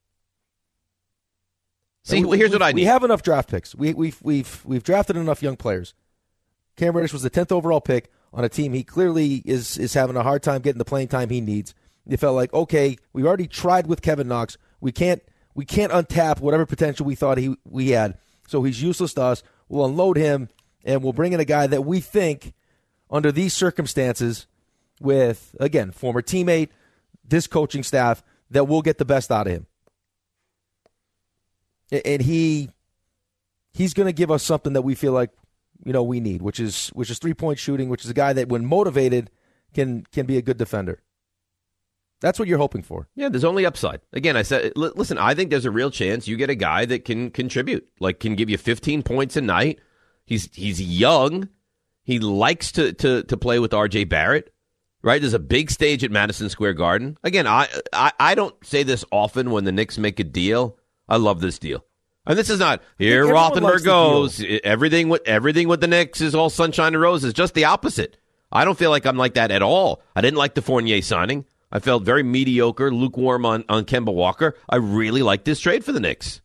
Speaker 3: See, we, here's what I need.
Speaker 4: We have enough draft picks. We, we've we've we've drafted enough young players. Cam Reddish was the tenth overall pick on a team he clearly is is having a hard time getting the playing time he needs. It felt like, okay, we've already tried with Kevin Knox. We can't we can't untap whatever potential we thought he we had. So he's useless to us. We'll unload him, and we'll bring in a guy that we think, under these circumstances, with, again, former teammate, this coaching staff, that we'll get the best out of him. And he he's going to give us something that we feel like, you know, we need, which is which is three-point shooting, which is a guy that, when motivated, can can be a good defender. That's what you're hoping for.
Speaker 3: Yeah, there's only upside. Again, I said, listen, I think there's a real chance you get a guy that can contribute, like can give you fifteen points a night. He's he's young. He likes to to to play with R J Barrett, right? There's a big stage at Madison Square Garden. Again, I I, I don't say this often when the Knicks make a deal. I love this deal. And this is not, here Rothenberg goes, everything with everything with the Knicks is all sunshine and roses. Just the opposite. I don't feel like I'm like that at all. I didn't like the Fournier signing. I felt very mediocre, lukewarm on, on Kemba Walker. I really like this trade for the Knicks.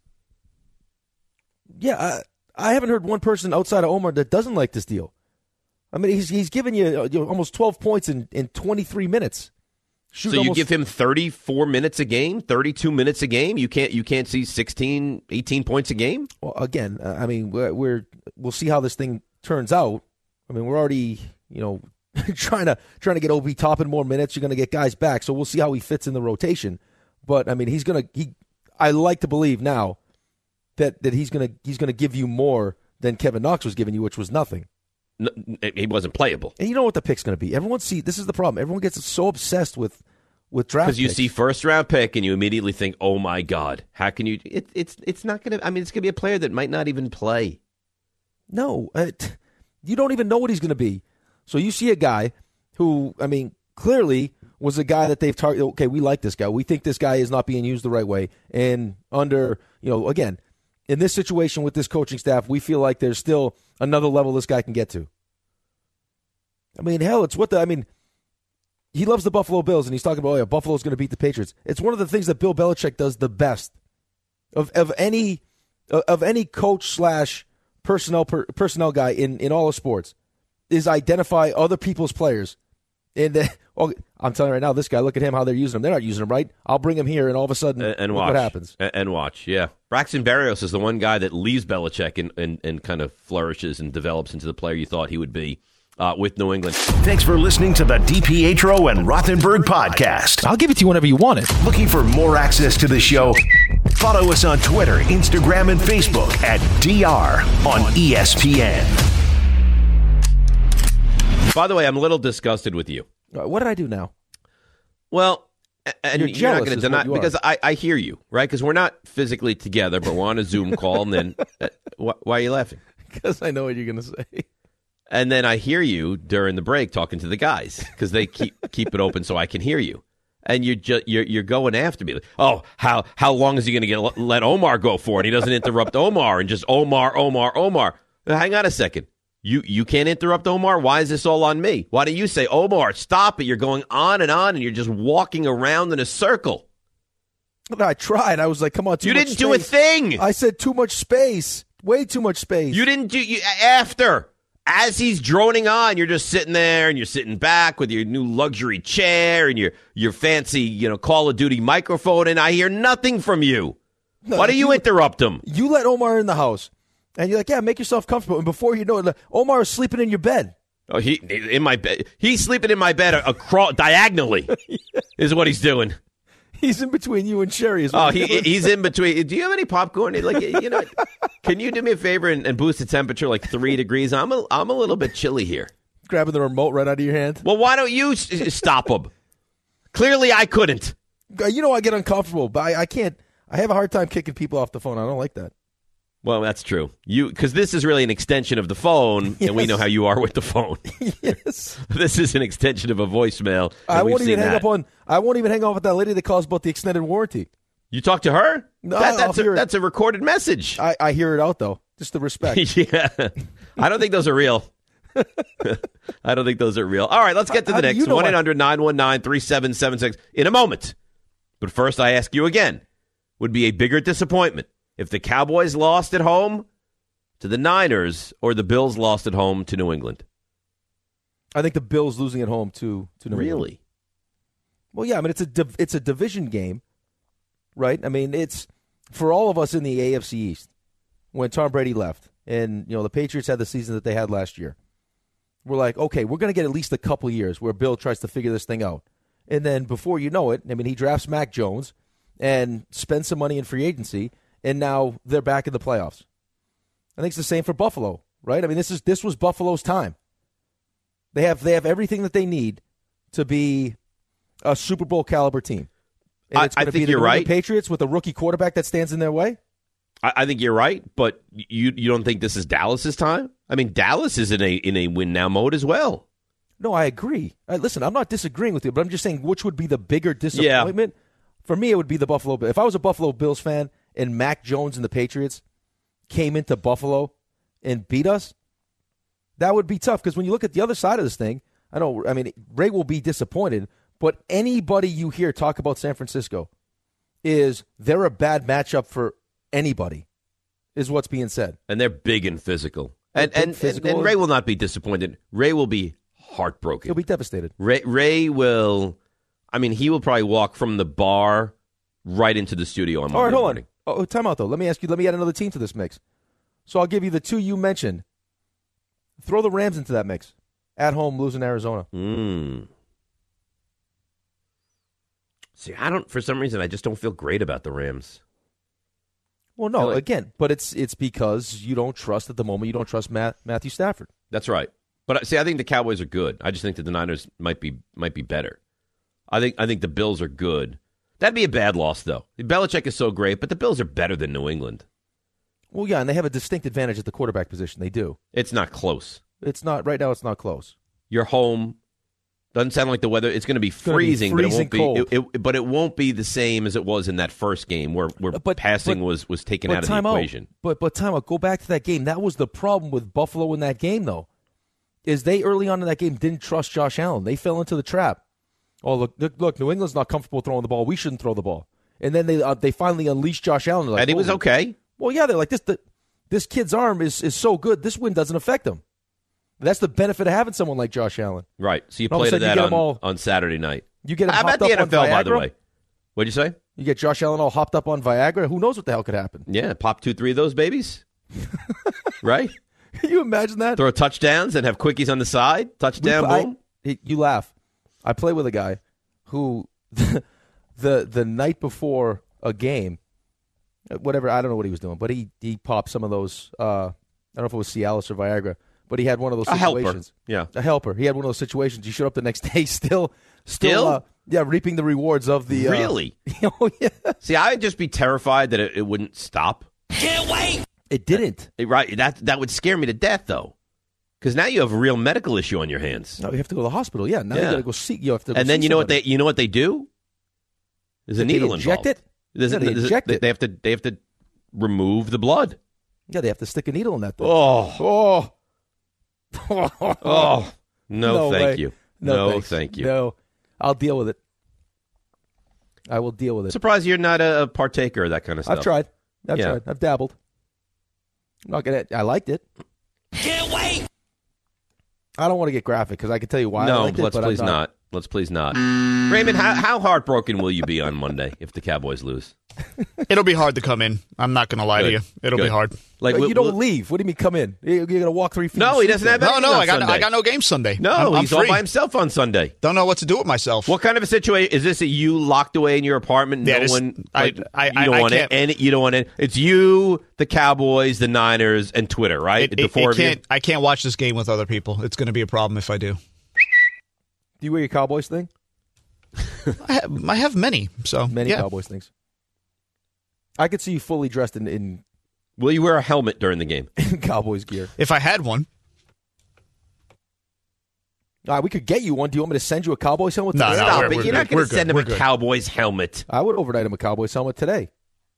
Speaker 4: Yeah, I, I haven't heard one person outside of Omar that doesn't like this deal. I mean, he's he's given you, you know, almost twelve points in, in twenty-three minutes. Shoot,
Speaker 3: so you
Speaker 4: almost...
Speaker 3: give him thirty-four minutes a game, thirty-two minutes a game. You can't you can't see sixteen, eighteen points a game.
Speaker 4: Well, again, I mean, we're, we're we'll see how this thing turns out. I mean, we're already, you know, trying to trying to get O B Toppin more minutes. You're going to get guys back, so we'll see how he fits in the rotation. But I mean, he's going to he. I like to believe now that that he's going to he's going to give you more than Kevin Knox was giving you, which was nothing.
Speaker 3: No, he wasn't playable.
Speaker 4: And you know what the pick's going to be. Everyone see this is the problem. Everyone gets so obsessed with with draft
Speaker 3: because you
Speaker 4: picks.
Speaker 3: see first round pick and you immediately think, oh my God, how can you? It, it's it's not going to. I mean, it's going to be a player that might not even play.
Speaker 4: No, it, you don't even know what he's going to be. So you see a guy who, I mean, clearly was a guy that they've targeted. Okay, we like this guy. We think this guy is not being used the right way. And under, you know, again, in this situation with this coaching staff, we feel like there's still another level this guy can get to. I mean, hell, it's what the, I mean, he loves the Buffalo Bills, and he's talking about, oh, yeah, Buffalo's going to beat the Patriots. It's one of the things that Bill Belichick does the best of of any of any coach slash personnel per, personnel guy in, in all of sports is identify other people's players. And uh, oh, I'm telling you right now, this guy, look at him, how they're using him. They're not using him right. I'll bring him here, and all of a sudden,
Speaker 3: and, and
Speaker 4: look
Speaker 3: watch
Speaker 4: what happens.
Speaker 3: And, and watch, yeah. Braxton Berrios is the one guy that leaves Belichick and, and, and kind of flourishes and develops into the player you thought he would be uh, with New England.
Speaker 1: Thanks for listening to the DiPietro and Rothenberg podcast.
Speaker 8: I'll give it to you whenever you want it.
Speaker 1: Looking for more access to the show? Follow us on Twitter, Instagram, and Facebook at D R on E S P N.
Speaker 3: By the way, I'm a little disgusted with you.
Speaker 4: What did I do now?
Speaker 3: Well, and
Speaker 4: you're,
Speaker 3: you're not going to deny
Speaker 4: you
Speaker 3: because I, I hear you, right? Because we're not physically together, but we're on a Zoom call. And then, uh, wh- why are you laughing?
Speaker 4: Because I know what you're going to say.
Speaker 3: And then I hear you during the break talking to the guys because they keep keep it open so I can hear you. And you're just you're you're going after me. Oh, how how long is he going to get let Omar go for? And he doesn't interrupt Omar and just Omar, Omar, Omar. Hang on a second. You you can't interrupt Omar? Why is this all on me? Why do you say, Omar, stop it? You're going on and on, and you're just walking around in a circle.
Speaker 4: I tried. I was like, come on, too
Speaker 3: You
Speaker 4: much
Speaker 3: didn't
Speaker 4: space.
Speaker 3: do a thing.
Speaker 4: I said too much space. Way too much space.
Speaker 3: You didn't do you, after. As he's droning on, you're just sitting there, and you're sitting back with your new luxury chair and your, your fancy, you know, Call of Duty microphone, and I hear nothing from you. No, Why do you, you interrupt him?
Speaker 4: You let Omar in the house, and you're like, yeah, make yourself comfortable. And before you know it, Omar is sleeping in your bed.
Speaker 3: Oh, he in my bed. He's sleeping in my bed across diagonally. Yeah. Is what he's doing.
Speaker 4: He's in between you and Sherry. Is
Speaker 3: oh, he, he's in between. Do you have any popcorn? Like, you know, can you do me a favor and, and boost the temperature like three degrees? I'm a, I'm a little bit chilly here.
Speaker 4: Grabbing the remote right out of your hand.
Speaker 3: Well, why don't you s- stop him? Clearly, I couldn't.
Speaker 4: You know, I get uncomfortable, but I, I can't. I have a hard time kicking people off the phone. I don't like that.
Speaker 3: Well, that's true. You because this is really an extension of the phone, yes. And we know how you are with the phone.
Speaker 4: Yes,
Speaker 3: this is an extension of a voicemail.
Speaker 4: I won't even hang
Speaker 3: that.
Speaker 4: up on. I won't even hang up with that lady that calls about the extended warranty.
Speaker 3: You talk to her?
Speaker 4: No,
Speaker 3: that, that's
Speaker 4: a,
Speaker 3: that's a recorded message.
Speaker 4: I, I hear it out though. Just the respect.
Speaker 3: Yeah, I don't think those are real. I don't think those are real. All right, let's get to the how next. one eight hundred nine one nine three seven seven six in a moment. But first, I ask you again: would be a bigger disappointment if the Cowboys lost at home to the Niners or the Bills lost at home to New England?
Speaker 4: I think the Bills losing at home to to New
Speaker 3: really?
Speaker 4: England. Really? Well, yeah. I mean, it's a div- it's a division game, right? I mean, it's for all of us in the A F C East when Tom Brady left, and you know the Patriots had the season that they had last year. We're like, okay, we're going to get at least a couple years where Bill tries to figure this thing out, and then before you know it, I mean, he drafts Mac Jones and spends some money in free agency. And now they're back in the playoffs. I think it's the same for Buffalo, right? I mean, this is this was Buffalo's time. They have they have everything that they need to be a Super Bowl caliber team. And
Speaker 3: I,
Speaker 4: it's going
Speaker 3: I
Speaker 4: to
Speaker 3: think
Speaker 4: be the
Speaker 3: you're right.
Speaker 4: Patriots with a rookie quarterback that stands in their way.
Speaker 3: I, I think you're right, but you you don't think this is Dallas's time? I mean, Dallas is in a in a win now mode as well.
Speaker 4: No, I agree. Uh, listen, I'm not disagreeing with you, but I'm just saying which would be the bigger disappointment. Yeah. For me, it would be the Buffalo Bills. If I was a Buffalo Bills fan and Mac Jones and the Patriots came into Buffalo and beat us, that would be tough. Because when you look at the other side of this thing, I know, I mean, Ray will be disappointed, but anybody you hear talk about San Francisco is they're a bad matchup for anybody, is what's being said.
Speaker 3: And they're big and physical. And, and, physical. and, and Ray will not be disappointed. Ray will be heartbroken.
Speaker 4: He'll be devastated.
Speaker 3: Ray, Ray will, I mean, he will probably walk from the bar right into the studio on Monday
Speaker 4: All right, hold
Speaker 3: morning.
Speaker 4: on. Oh, time out, though. Let me ask you, let me add another team to this mix. So I'll give you the two you mentioned. Throw the Rams into that mix. At home, losing Arizona.
Speaker 3: Mm. See, I don't, for some reason, I just don't feel great about the Rams.
Speaker 4: Well, no,
Speaker 3: like,
Speaker 4: again, but it's it's because you don't trust at the moment, you don't trust Matt, Matthew Stafford.
Speaker 3: That's right. But see, I think the Cowboys are good. I just think that the Niners might be might be better. I think I think the Bills are good. That'd be a bad loss, though. Belichick is so great, but the Bills are better than New England.
Speaker 4: Well, yeah, and they have a distinct advantage at the quarterback position. They do.
Speaker 3: It's not close.
Speaker 4: It's not right now. It's not close.
Speaker 3: You're home. Doesn't sound like the weather. It's going to be freezing,
Speaker 4: be freezing
Speaker 3: but it won't be. It, it, but it won't be the same as it was in that first game where where
Speaker 4: but,
Speaker 3: passing
Speaker 4: but,
Speaker 3: was was taken out of the equation.
Speaker 4: Out. But but time out. Go back to that game. That was the problem with Buffalo in that game, though, is they early on in that game didn't trust Josh Allen. They fell into the trap. Oh look, look, look New England's not comfortable throwing the ball. We shouldn't throw the ball. And then they uh, they finally unleashed Josh Allen. Like,
Speaker 3: and he was okay.
Speaker 4: Well, yeah, they're like this. The, this kid's arm is is so good. This win doesn't affect him. That's the benefit of having someone like Josh Allen.
Speaker 3: Right. So you played that on, all, on Saturday night.
Speaker 4: You get him
Speaker 3: How about the N F L, by the way? What'd you say?
Speaker 4: You get Josh Allen all hopped up on Viagra. Who knows what the hell could happen?
Speaker 3: Yeah, pop two, three of those babies. Right?
Speaker 4: Can you imagine that?
Speaker 3: Throw touchdowns and have quickies on the side. Touchdown,
Speaker 4: we,
Speaker 3: boom.
Speaker 4: I, you laugh. I play with a guy who the the night before a game, whatever, I don't know what he was doing, but he, he popped some of those, uh, I don't know if it was Cialis or Viagra, but he had one of those situations.
Speaker 3: A helper. Yeah.
Speaker 4: A helper. He had one of those situations. He showed up the next day still.
Speaker 3: Still?
Speaker 4: still uh, yeah, reaping the rewards of the. Uh,
Speaker 3: really?
Speaker 4: Oh, yeah.
Speaker 3: See, I'd just be terrified that it, it wouldn't stop.
Speaker 11: Can't wait.
Speaker 4: It didn't.
Speaker 3: It, right. That that would scare me to death, though. Because now you have a real medical issue on your hands.
Speaker 4: No, you have to go to the hospital. Yeah, now
Speaker 3: yeah.
Speaker 4: you got to go see. You have to. Go
Speaker 3: and then
Speaker 4: see
Speaker 3: you know
Speaker 4: somebody.
Speaker 3: what they you know what they do? There's a
Speaker 4: Did
Speaker 3: needle
Speaker 4: they inject
Speaker 3: involved.
Speaker 4: it?
Speaker 3: There's,
Speaker 4: yeah, they
Speaker 3: there's,
Speaker 4: inject
Speaker 3: they,
Speaker 4: it.
Speaker 3: They have to they have to remove the blood.
Speaker 4: Yeah, they have to stick a needle in that thing.
Speaker 3: Oh,
Speaker 4: oh,
Speaker 3: oh! No,
Speaker 4: no
Speaker 3: thank
Speaker 4: way.
Speaker 3: you.
Speaker 4: No,
Speaker 3: no thank you.
Speaker 4: No, I'll deal with it. I will deal with it.
Speaker 3: Surprised you're not a partaker of that kind of stuff.
Speaker 4: I've tried. I've
Speaker 3: yeah.
Speaker 4: tried. I've dabbled. I'm not gonna. I liked it.
Speaker 11: Can't wait.
Speaker 4: I don't want to get graphic because I can tell you why.
Speaker 3: No,
Speaker 4: I liked
Speaker 3: let's
Speaker 4: it, but
Speaker 3: please
Speaker 4: I'm
Speaker 3: not. Let's please not. Raymond, how, how heartbroken will you be on Monday if the Cowboys lose?
Speaker 8: It'll be hard to come in. I'm not going to lie
Speaker 3: Good.
Speaker 8: to you. It'll
Speaker 3: Good.
Speaker 8: be hard.
Speaker 3: Like
Speaker 4: you
Speaker 3: we'll,
Speaker 4: don't
Speaker 3: we'll,
Speaker 4: leave. What do you mean come in? You're going to walk three feet?
Speaker 3: No, he doesn't have
Speaker 8: No,
Speaker 3: anything
Speaker 8: no,
Speaker 3: on
Speaker 8: I got
Speaker 3: Sunday.
Speaker 8: I got no game Sunday.
Speaker 3: No,
Speaker 8: I'm, I'm
Speaker 3: he's all
Speaker 8: free.
Speaker 3: by himself on Sunday.
Speaker 8: Don't know what to do with myself.
Speaker 3: What kind of a situation is this? That you locked away in your apartment?
Speaker 8: Yeah,
Speaker 3: no
Speaker 8: this-
Speaker 3: one.
Speaker 8: I-
Speaker 3: Like,
Speaker 8: I-
Speaker 3: you
Speaker 8: I-
Speaker 3: don't
Speaker 8: I
Speaker 3: want it,
Speaker 8: can't-
Speaker 3: and you don't want it. It's you, the Cowboys, the Niners, and Twitter, right?
Speaker 8: It,
Speaker 3: the
Speaker 8: it,
Speaker 3: four
Speaker 8: it
Speaker 3: of you.
Speaker 8: can't, I can't watch this game with other people. It's going to be a problem if I do.
Speaker 4: Do you wear your Cowboys thing?
Speaker 8: I have, I have many. So
Speaker 4: Many
Speaker 8: yeah.
Speaker 4: Cowboys things. I could see you fully dressed in, in,
Speaker 3: Will you wear a helmet during the game?
Speaker 4: in Cowboys gear.
Speaker 8: If I had one,
Speaker 4: All right, we could get you one. Do you want me to send you a Cowboys helmet?
Speaker 8: No,
Speaker 4: today?
Speaker 8: no,
Speaker 3: Stop
Speaker 8: we're-
Speaker 3: it!
Speaker 8: we're
Speaker 3: You're not
Speaker 8: good.
Speaker 3: going
Speaker 8: We're
Speaker 3: to send
Speaker 8: good.
Speaker 3: him
Speaker 8: We're
Speaker 3: a
Speaker 8: good.
Speaker 3: Cowboys helmet.
Speaker 4: I would overnight him a Cowboys helmet today,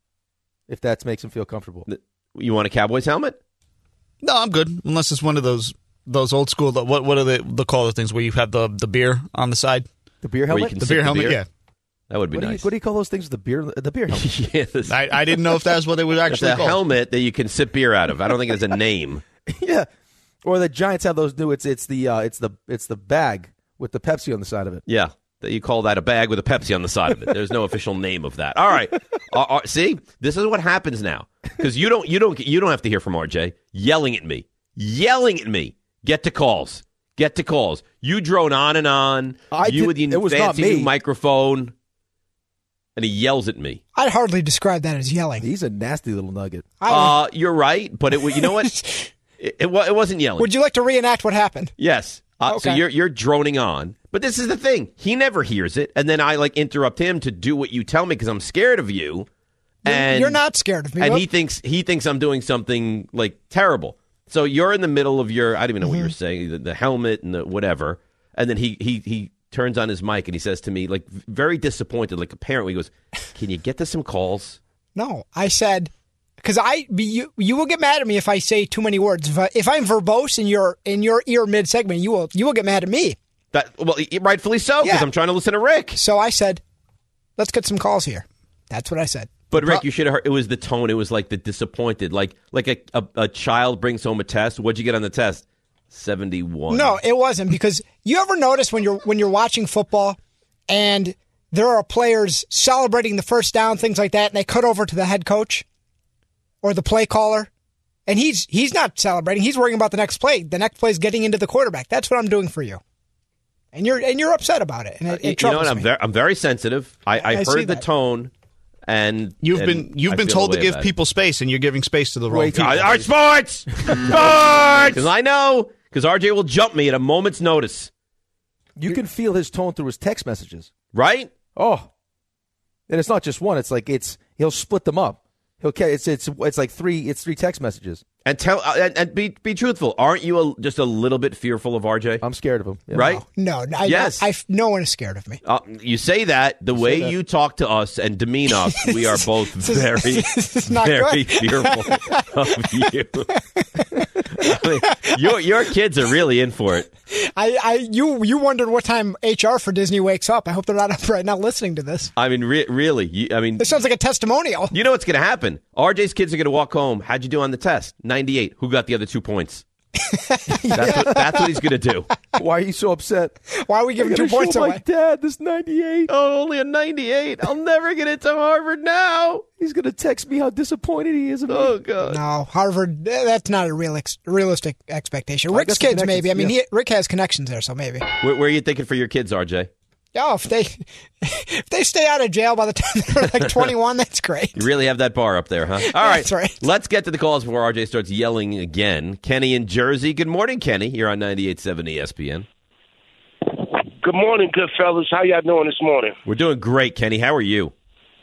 Speaker 4: if that makes him feel comfortable.
Speaker 3: You want a Cowboys helmet?
Speaker 8: no, I'm good. Unless it's one of those those old school. What what are they the call the things where you have the, the beer on the side?
Speaker 4: The beer
Speaker 3: Where you
Speaker 4: helmet?
Speaker 3: can
Speaker 8: The
Speaker 3: sip
Speaker 8: beer helmet.
Speaker 3: beer?
Speaker 8: Yeah.
Speaker 3: That would be
Speaker 4: What do, you,
Speaker 3: nice.
Speaker 4: what do you call those things? The beer, the beer helmet.
Speaker 3: yeah, this,
Speaker 8: I, I didn't know if that's what they would
Speaker 3: it's
Speaker 8: actually
Speaker 3: a
Speaker 8: call.
Speaker 3: helmet that you can sip beer out of. I don't think it has a name.
Speaker 4: Yeah, or the Giants have those new. It's it's the uh, it's the it's the bag with the Pepsi on the side of it.
Speaker 3: Yeah, that you call that a bag with a Pepsi on the side of it. There's no official name of that. All right, uh, uh, see, this is what happens now because you don't, you don't, you don't have to hear from R J yelling at me, yelling at me. Get to calls, get to calls. You drone on and on.
Speaker 4: I
Speaker 3: you
Speaker 4: did-
Speaker 3: with your
Speaker 4: it was not
Speaker 3: fancy
Speaker 4: me.
Speaker 3: new microphone, and he yells at me.
Speaker 11: I'd hardly describe that as yelling.
Speaker 4: He's a nasty little nugget.
Speaker 11: I
Speaker 3: Uh, you're right, but it, you know what? it, it, wa- it wasn't yelling.
Speaker 11: would you like to reenact what happened?
Speaker 3: Yes. Uh, So
Speaker 11: Okay.
Speaker 3: you're you're droning on, but this is the thing. He never hears it, and then I like interrupt him to do what you tell me because I'm scared of you. And
Speaker 11: You're not scared of me.
Speaker 3: and
Speaker 11: What-
Speaker 3: he thinks he thinks I'm doing something like terrible. So you're in the middle of your I don't even know what
Speaker 11: Mm-hmm.
Speaker 3: you're saying, the, the helmet and the whatever, and then he he he turns on his mic and he says to me like very disappointed, like a parent. He goes, "Can you get to some calls?"
Speaker 11: No, I said because I you you will get mad at me if I say too many words. If, I, if I'm verbose in your in your ear mid segment, you will you will get mad at me.
Speaker 3: That well, rightfully so, because
Speaker 11: Yeah.
Speaker 3: I'm trying to listen to Rick.
Speaker 11: So I said, let's get some calls here. That's what I said.
Speaker 3: But Rick, you should have heard. It was the tone. It was like the disappointed, like like a, a, a child brings home a test. What'd you get on the test? seventy-one.
Speaker 11: No, it wasn't because you ever notice when you're when you're watching football and there are players celebrating the first down, things like that, and they cut over to the head coach or the play caller, and he's he's not celebrating. He's worrying about the next play. The next play is getting into the quarterback. That's what I'm doing for you, and you're and you're upset about it. And it, it
Speaker 3: you know
Speaker 11: troubles
Speaker 3: what? I'm
Speaker 11: me.
Speaker 3: very I'm very sensitive. I, I,
Speaker 11: I see
Speaker 3: heard the
Speaker 11: that.
Speaker 3: tone, and
Speaker 8: You've
Speaker 3: and
Speaker 8: been you've
Speaker 3: I
Speaker 8: been
Speaker 3: feel
Speaker 8: told
Speaker 3: a
Speaker 8: to
Speaker 3: way
Speaker 8: give
Speaker 3: about it.
Speaker 8: people space, and you're giving space to the wrong
Speaker 4: Way too-
Speaker 8: people.
Speaker 3: All right, sports, sports. Because I know, because R J will jump me at a moment's notice,
Speaker 4: You can feel his tone through his text messages.
Speaker 3: right?
Speaker 4: Oh, and it's not just one. It's like it's he'll split them up. He'll ca- it's it's it's like three it's three text messages.
Speaker 3: And tell uh, and, and be be truthful. Aren't you a, just a little bit fearful of R J?
Speaker 4: I'm scared of him. Yeah.
Speaker 3: Right?
Speaker 11: No, no I,
Speaker 3: Yes.
Speaker 11: I, I- no one is scared of me.
Speaker 3: Uh, you say that the way
Speaker 4: that.
Speaker 3: you talk to us and demean us, we are both very,
Speaker 11: This is not
Speaker 3: very
Speaker 11: good.
Speaker 3: fearful of you. I mean, your your kids are really in for it.
Speaker 11: I, I you you wondered what time H R for Disney wakes up. I hope they're not up right now listening to this.
Speaker 3: I mean, re- really. You, I mean,
Speaker 11: This sounds like a testimonial.
Speaker 3: you know what's going to happen? R J's kids are going to walk home. How'd you do on the test? ninety-eight. Who got the other two points? that's, what, that's what he's going to do.
Speaker 4: Why are you so upset?
Speaker 11: Why are we giving
Speaker 4: I
Speaker 11: two
Speaker 4: gotta
Speaker 11: points
Speaker 4: show my
Speaker 11: away?
Speaker 4: dad this ninety-eight.
Speaker 3: Oh, only a ninety-eight. I'll never get into Harvard now.
Speaker 4: He's gonna text me how disappointed he is. In me.
Speaker 3: Oh, God.
Speaker 11: No, Harvard. eh, That's not a real ex- realistic expectation.
Speaker 4: I
Speaker 11: Rick's
Speaker 4: guess the
Speaker 11: kids, maybe. I mean,
Speaker 4: connections,
Speaker 11: he, Rick has connections there, so maybe.
Speaker 3: Where, where are you thinking for your kids, R J?
Speaker 11: Oh, if they if they stay out of jail by the time they're like twenty-one, that's great.
Speaker 3: You really have that bar up there, huh? All right.
Speaker 11: That's right.
Speaker 3: Let's get to the calls before R J starts yelling again. Kenny in Jersey. Good morning, Kenny. You're on ninety-eight point seven E S P N.
Speaker 12: Good morning, good fellas. How y'all doing this morning?
Speaker 3: We're doing great, Kenny. How are you?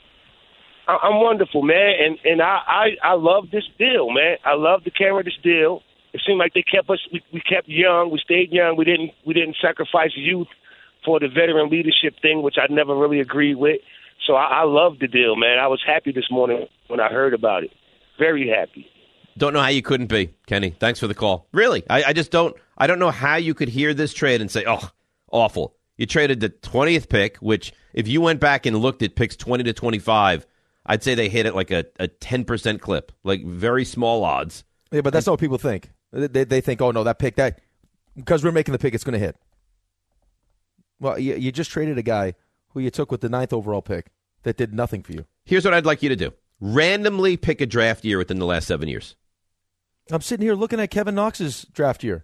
Speaker 12: I- I'm wonderful, man, and and I, I I love this deal, man. I love the Cam Reddish deal. It seemed like they kept us. We, we kept young. We stayed young. We didn't we didn't sacrifice youth for the veteran leadership thing, which I never really agreed with. So I, I love the deal, man. I was happy this morning when I heard about it. Very happy.
Speaker 3: Don't know how you couldn't be, Kenny. Thanks for the call. Really, I, I just don't. I don't know how you could hear this trade and say, "Oh, awful." You traded the twentieth pick, which if you went back and looked at picks twenty to twenty-five, I'd say they hit it like a, a ten percent clip, like very small odds.
Speaker 4: Yeah, but that's not what people think. They, they think, oh no, that pick that because we're making the pick, it's going to hit. Well, you, you just traded a guy who you took with the ninth overall pick that did nothing for you.
Speaker 3: Here's what I'd like you to do. Randomly pick a draft year within the last seven years.
Speaker 4: I'm sitting here looking at Kevin Knox's draft year.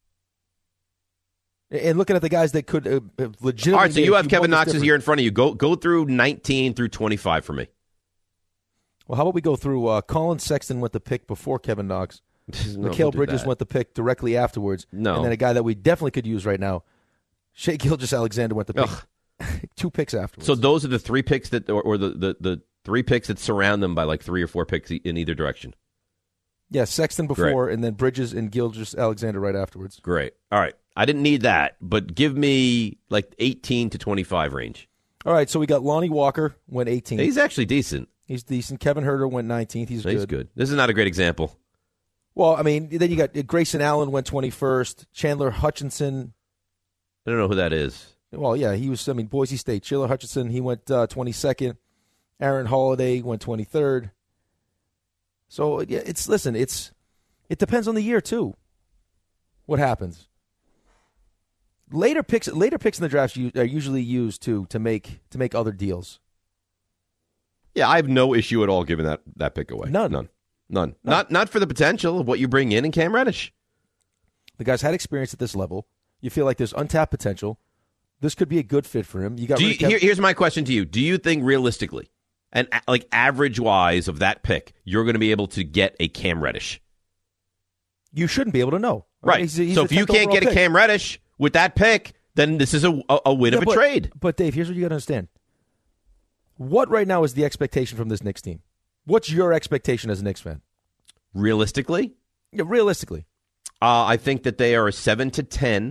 Speaker 4: And looking at the guys that could uh, legitimately...
Speaker 3: All right, so you have Kevin Knox's year in front of you. Go go through nineteen through twenty-five for me.
Speaker 4: Well, how about we go through uh, Colin Sexton went the pick before Kevin Knox.
Speaker 3: No,
Speaker 4: Mikal Bridges went the pick directly afterwards.
Speaker 3: No.
Speaker 4: And then a guy that we definitely could use right now, Shea Gilgeous-Alexander went the pick two picks afterwards.
Speaker 3: So those are the three picks that, or, or the, the, the three picks that surround them by like three or four picks in either direction.
Speaker 4: Yeah, Sexton before, Great. And then Bridges and Gilgeous-Alexander right afterwards.
Speaker 3: Great. All right. I didn't need that, but give me like eighteen to twenty-five range.
Speaker 4: All right, so we got Lonnie Walker went eighteenth.
Speaker 3: He's actually decent.
Speaker 4: He's decent. Kevin Herter went nineteenth. He's,
Speaker 3: He's
Speaker 4: good.
Speaker 3: good. This is not a great example.
Speaker 4: Well, I mean, then you got Grayson Allen went twenty-first. Chandler Hutchinson.
Speaker 3: I don't know who that is.
Speaker 4: Well, yeah, he was, I mean, Boise State. Chandler Hutchinson, he went uh, twenty-second. Aaron Holiday went twenty-third. So, yeah, it's, listen, it's, it depends on the year, too, what happens. Later picks, later picks in the draft are usually used to to make to make other deals.
Speaker 3: Yeah, I have no issue at all giving that, that pick away.
Speaker 4: None,
Speaker 3: none, none. None. Not not for the potential of what you bring in in Cam Reddish.
Speaker 4: The guy's had experience at this level. You feel like there's untapped potential. This could be a good fit for him. You got.
Speaker 3: Do you, here, here's my question to you: do you think realistically, and like average wise of that pick, you're going to be able to get a Cam Reddish?
Speaker 4: You shouldn't be able to know.
Speaker 3: Right.
Speaker 4: He's, he's
Speaker 3: so if you can't get
Speaker 4: pick.
Speaker 3: a Cam Reddish with that pick, then this is a, a, a win
Speaker 4: yeah,
Speaker 3: of a
Speaker 4: but,
Speaker 3: trade.
Speaker 4: But, Dave, here's what you got to understand. What right now is the expectation from this Knicks team? What's your expectation as a Knicks fan?
Speaker 3: Realistically?
Speaker 4: Yeah, realistically.
Speaker 3: Uh, I think that they are a seven to ten.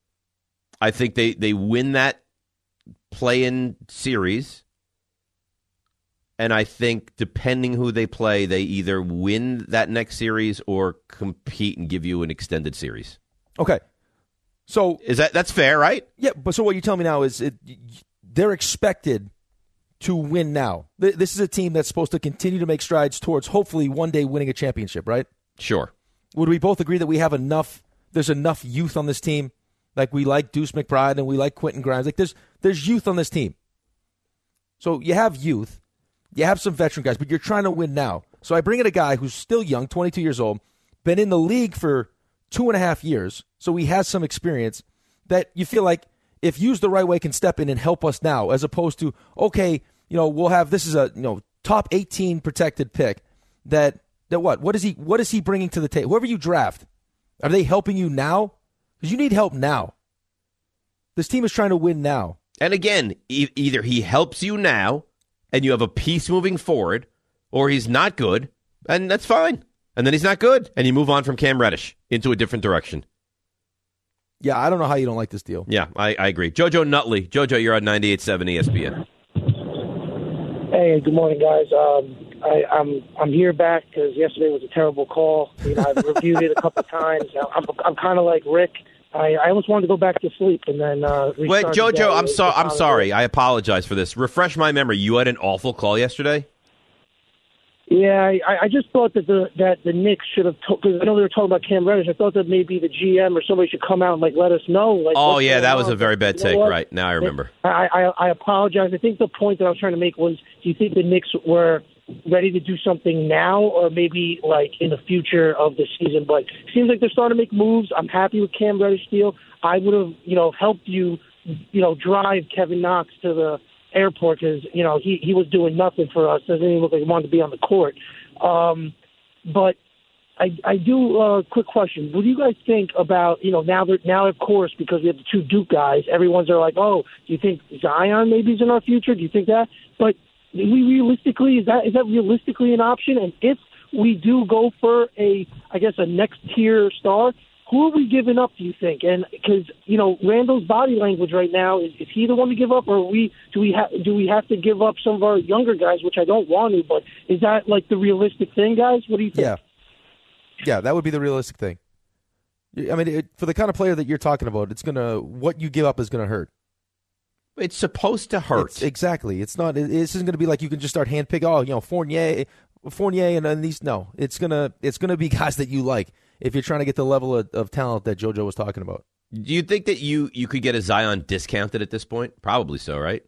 Speaker 3: I think they, they win that play-in series. And I think depending who they play, they either win that next series or compete and give you an extended series.
Speaker 4: Okay. So
Speaker 3: is that that's fair, right?
Speaker 4: Yeah, but so what you're telling me now is it, they're expected to win now. This is a team that's supposed to continue to make strides towards hopefully one day winning a championship, right?
Speaker 3: Sure.
Speaker 4: Would we both agree that we have enough, there's enough youth on this team? Like we like Deuce McBride and we like Quentin Grimes. Like there's there's youth on this team. So you have youth, you have some veteran guys, but you're trying to win now. So I bring in a guy who's still young, twenty-two years old, been in the league for two and a half years, so he has some experience that you feel like if used the right way can step in and help us now, as opposed to, okay, you know, we'll have, this is a, you know, top eighteen protected pick that, that what? What is he, what is he bringing to the table? Whoever you draft, are they helping you now? Because you need help now. This team is trying to win now.
Speaker 3: And again, e- either he helps you now and you have a piece moving forward, or he's not good, and that's fine. And then he's not good, and you move on from Cam Reddish into a different direction.
Speaker 4: Yeah, I don't know how you don't like this deal.
Speaker 3: Yeah, I, I agree. Jojo Nutley. Jojo, you're on ninety-eight point seven E S P N.
Speaker 13: Hey, good morning, guys. Um, I, I'm I'm here back because yesterday was a terrible call. You know, I've reviewed it a couple times. I'm I'm kind of like Rick. I, I almost wanted to go back to sleep and then. Uh,
Speaker 3: Wait, Jojo, I'm sorry. I'm sorry. I apologize for this. Refresh my memory. You had an awful call yesterday.
Speaker 13: Yeah, I, I just thought that the that the Knicks should have because I know they were talking about Cam Reddish. I thought that maybe the G M or somebody should come out and like let us know. Like,
Speaker 3: oh yeah, that was
Speaker 13: on.
Speaker 3: a very bad
Speaker 13: you know
Speaker 3: take.
Speaker 13: what?
Speaker 3: Right now, I remember.
Speaker 13: I, I I apologize. I think the point that I was trying to make was: do you think the Knicks were ready to do something now, or maybe like in the future of the season? But it seems like they're starting to make moves. I'm happy with Cam Reddish deal. I would have you know helped you you know drive Kevin Knox to the airport because you know he he was doing nothing for us. Doesn't even look like he wanted to be on the court. Um, but I, I do a uh, quick question. What do you guys think about, you know, now that now, of course, because we have the two Duke guys, everyone's are like, oh, do you think Zion maybe is in our future? Do you think that? But we realistically, is that is that realistically an option? And if we do go for a, I guess, a next tier star, who are we giving up, do you think? And because, you know, Randall's body language right now, is, is he the one to give up, or are we do we have do we have to give up some of our younger guys, which I don't want to, but is that like the realistic thing, guys? What do you think?
Speaker 4: Yeah, yeah, that would be the realistic thing. I mean, it, for the kind of player that you're talking about, it's gonna what you give up is gonna hurt.
Speaker 3: It's supposed to hurt.
Speaker 4: It's, exactly. It's not. It, this isn't gonna be like you can just start handpick. Oh, you know, Fournier, Fournier, and, and these. No, it's gonna it's gonna be guys that you like. If you're trying to get the level of, of talent that JoJo was talking about.
Speaker 3: Do you think that you, you could get a Zion discounted at this point? Probably so, right?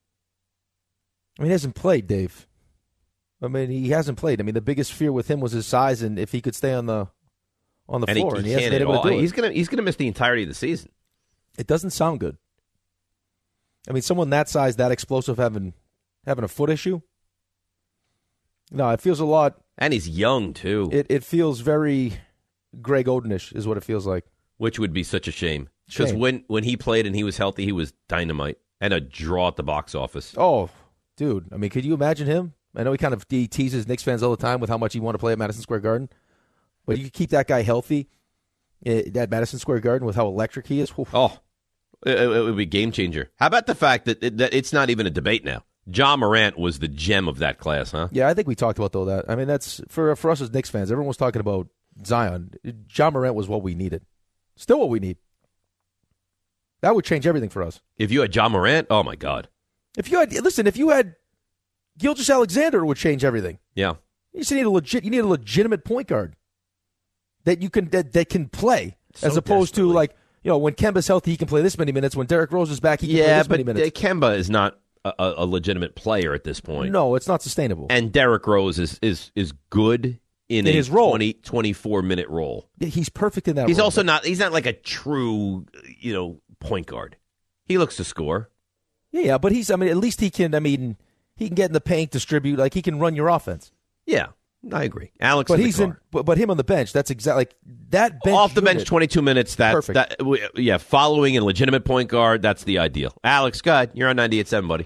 Speaker 4: I mean, he hasn't played, Dave. I mean, he hasn't played. I mean, the biggest fear with him was his size and if he could stay on the on the
Speaker 3: and
Speaker 4: floor.
Speaker 3: He,
Speaker 4: and
Speaker 3: he
Speaker 4: he hasn't
Speaker 3: can't
Speaker 4: been able
Speaker 3: all.
Speaker 4: to do it.
Speaker 3: He's gonna he's gonna miss the entirety of the season.
Speaker 4: It doesn't sound good. I mean, someone that size, that explosive, having having a foot issue. No, it feels a lot.
Speaker 3: And he's young too.
Speaker 4: It it feels very Greg Odenish, is what it feels like.
Speaker 3: Which would be such a shame. Because
Speaker 4: Shame.
Speaker 3: when, when he played and he was healthy, he was dynamite and a draw at the box office.
Speaker 4: Oh, dude. I mean, could you imagine him? I know he kind of he teases Knicks fans all the time with how much he want to play at Madison Square Garden. But you could keep that guy healthy at Madison Square Garden with how electric he is. Oof.
Speaker 3: Oh, it, it would be a game changer. How about the fact that, it, that it's not even a debate now? John Morant was the gem of that class, huh?
Speaker 4: Yeah, I think we talked about though that. I mean, that's for for us as Knicks fans. Everyone was talking about Zion. John Morant was what we needed. Still what we need. That would change everything for us.
Speaker 3: If you had John Morant, oh my God.
Speaker 4: If you had listen, if you had Gilgeous-Alexander, it would change everything.
Speaker 3: Yeah.
Speaker 4: You just need a legit. You need a legitimate point guard that you can that, that can play,
Speaker 3: So
Speaker 4: as opposed
Speaker 3: desperately.
Speaker 4: to like you know when Kemba's healthy, he can play this many minutes. When Derrick Rose is back, he can play
Speaker 3: Yeah,
Speaker 4: this
Speaker 3: but
Speaker 4: many minutes.
Speaker 3: Kemba is not a, a, a legitimate player at this point.
Speaker 4: No, it's not sustainable.
Speaker 3: And Derrick Rose is is is good in,
Speaker 4: In
Speaker 3: a
Speaker 4: his role.
Speaker 3: twenty, twenty-four minute role.
Speaker 4: Yeah, he's perfect in that.
Speaker 3: He's
Speaker 4: role.
Speaker 3: also not. He's not like a true, you know, point guard. He looks to score.
Speaker 4: Yeah, yeah, but he's. I mean, at least he can. I mean, he can get in the paint, distribute. Like he can run your offense.
Speaker 3: Yeah, I agree. Alex,
Speaker 4: but
Speaker 3: in
Speaker 4: he's
Speaker 3: the
Speaker 4: in.
Speaker 3: car.
Speaker 4: But, but him on the bench. That's exactly like that. Bench
Speaker 3: Off the bench,
Speaker 4: unit,
Speaker 3: twenty-two minutes. That,
Speaker 4: Perfect.
Speaker 3: that, w- yeah, following a legitimate point guard. That's the ideal. Alex, go ahead. You're on ninety-eight point seven, buddy.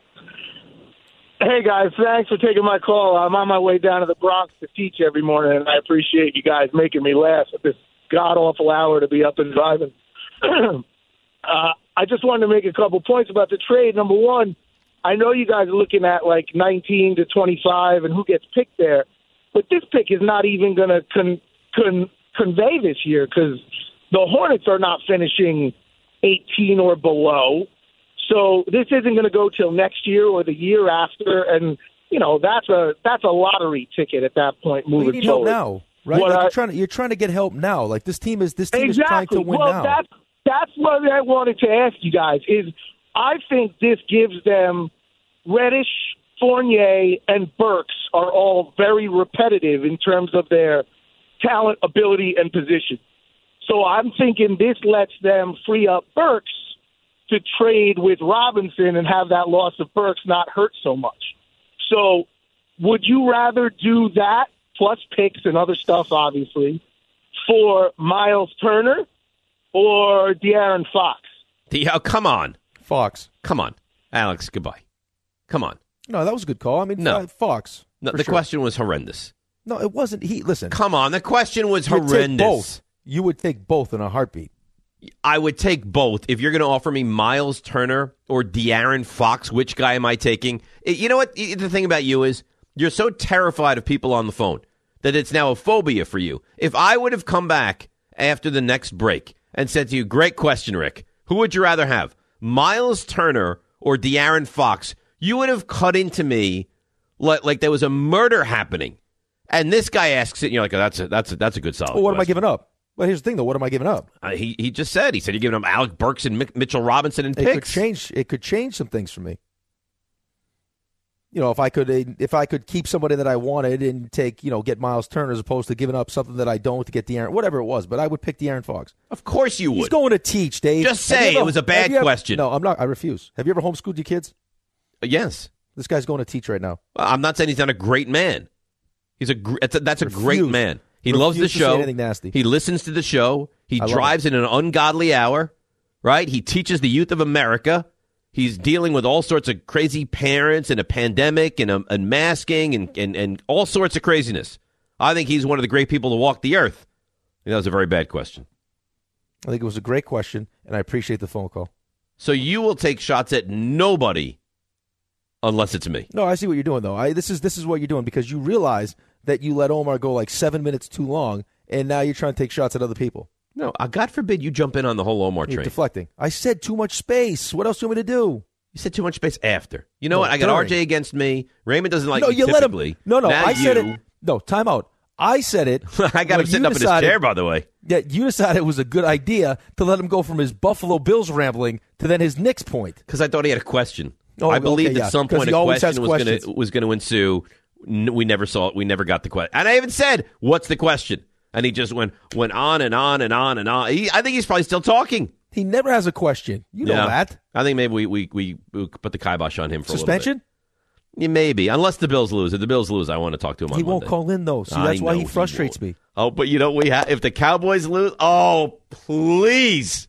Speaker 14: Hey, guys, thanks for taking my call. I'm on my way down to the Bronx to teach every morning, and I appreciate you guys making me laugh at this god-awful hour to be up and driving. uh, I just wanted to make a couple points about the trade. Number one, I know you guys are looking at like nineteen to twenty-five and who gets picked there, but this pick is not even going to con- con- convey this year because the Hornets are not finishing eighteen or below. So this isn't going to go till next year or the year after, and you know that's a that's a lottery ticket at that point. Moving
Speaker 4: you need
Speaker 14: forward.
Speaker 4: help now, right?
Speaker 14: What
Speaker 4: Like
Speaker 14: I-
Speaker 4: you're trying to you're trying to get help now. Like this team is this team
Speaker 14: exactly.
Speaker 4: is trying to win
Speaker 14: well,
Speaker 4: now.
Speaker 14: that's that's what I wanted to ask you guys. Is I think this gives them Reddish, Fournier, and Burks are all very repetitive in terms of their talent, ability, and position. So I'm thinking this lets them free up Burks to trade with Robinson and have that loss of Burks not hurt so much. So would you rather do that, plus picks and other stuff, obviously, for Miles Turner or De'Aaron Fox?
Speaker 3: The, oh, come on.
Speaker 4: Fox.
Speaker 3: Come on. Alex, goodbye. Come on.
Speaker 4: No, that was a good call. I mean,
Speaker 3: No.
Speaker 4: uh, Fox.
Speaker 3: No,
Speaker 4: for
Speaker 3: the
Speaker 4: sure.
Speaker 3: question was horrendous.
Speaker 4: No, it wasn't. He listen.
Speaker 3: Come on. The question was
Speaker 4: You'd take
Speaker 3: horrendous.
Speaker 4: both. You would take both in a heartbeat.
Speaker 3: I would take both. If you're going to offer me Miles Turner or De'Aaron Fox, which guy am I taking? It- You know what? The thing about you is you're so terrified of people on the phone that it's now a phobia for you. If I would have come back after the next break and said to you, great question, Rick, who would you rather have, Miles Turner or De'Aaron Fox? You would have cut into me like, like there was a murder happening. And this guy asks it, and you're like, oh, that's a, that's a, that's a good solid
Speaker 4: Well, what am I
Speaker 3: question.
Speaker 4: giving up? Well, here's the thing, though. What am I giving up?
Speaker 3: Uh, he he just said. He said you're giving him Alec Burks and Mick, Mitchell Robinson and
Speaker 4: It could
Speaker 3: picks.
Speaker 4: change. It could change some things for me. You know, if I could, if I could keep somebody that I wanted and take, you know, get Miles Turner as opposed to giving up something that I don't to get De'Aaron, whatever it was. But I would pick De'Aaron Fox.
Speaker 3: Of course you would.
Speaker 4: He's going to teach, Dave.
Speaker 3: Just
Speaker 4: Have you
Speaker 3: say
Speaker 4: ever-
Speaker 3: it was a bad
Speaker 4: have you ever-
Speaker 3: question.
Speaker 4: No, I'm not. I refuse. Have you ever homeschooled your kids?
Speaker 3: Uh, yes.
Speaker 4: This guy's going to teach right now.
Speaker 3: I'm not saying he's not a great man. He's a gr- that's a, that's a great
Speaker 4: Refuse.
Speaker 3: man. He
Speaker 4: Refuse
Speaker 3: loves the
Speaker 4: to say
Speaker 3: show.
Speaker 4: anything nasty.
Speaker 3: He listens to the show. He
Speaker 4: I love
Speaker 3: drives in an ungodly hour, right? He teaches the youth of America. He's dealing with all sorts of crazy parents and a pandemic and, a, and masking and, and, and all sorts of craziness. I think he's one of the great people to walk the earth. That was a very bad question.
Speaker 4: I think it was a great question, and I appreciate the phone call.
Speaker 3: So you will take shots at nobody unless it's me.
Speaker 4: No, I see what you're doing, though. I, this is this is what you're doing because you realize that you let Omar go like seven minutes too long, and now you're trying to take shots at other people.
Speaker 3: No, uh, God forbid you jump in on the whole Omar
Speaker 4: You're
Speaker 3: train.
Speaker 4: deflecting. I said too much space. What else do you want me to do?
Speaker 3: You said too much space after. You know
Speaker 4: No,
Speaker 3: what? I got
Speaker 4: during.
Speaker 3: R J against me. Raymond doesn't like
Speaker 4: no,
Speaker 3: me
Speaker 4: you let
Speaker 3: typically.
Speaker 4: him. No, no,
Speaker 3: Now
Speaker 4: I said
Speaker 3: you-
Speaker 4: it. No, time out. I said it.
Speaker 3: I got him sitting up
Speaker 4: decided,
Speaker 3: in his chair, by the way.
Speaker 4: Yeah, you decided it was a good idea to let him go from his Buffalo Bills rambling to then his Knicks point.
Speaker 3: Because I thought he had a question.
Speaker 4: Oh,
Speaker 3: I believed
Speaker 4: okay, yeah.
Speaker 3: at some point a question was going to was going to ensue. We never saw it. We never got the question. And I even said, "What's the question?" And he just went went on and on and on and on. He, I think he's probably still talking.
Speaker 4: He never has a question. You know
Speaker 3: yeah.
Speaker 4: that.
Speaker 3: I think maybe we, we, we, we put the kibosh on him for
Speaker 4: suspension.
Speaker 3: A little bit. Yeah, maybe, unless the Bills lose. If the Bills lose, I want to talk to him on
Speaker 4: He
Speaker 3: Monday.
Speaker 4: won't call in, though. See, that's
Speaker 3: I
Speaker 4: why he
Speaker 3: know
Speaker 4: frustrates
Speaker 3: he
Speaker 4: me.
Speaker 3: Oh, but you know, we have, if the Cowboys lose, oh, please.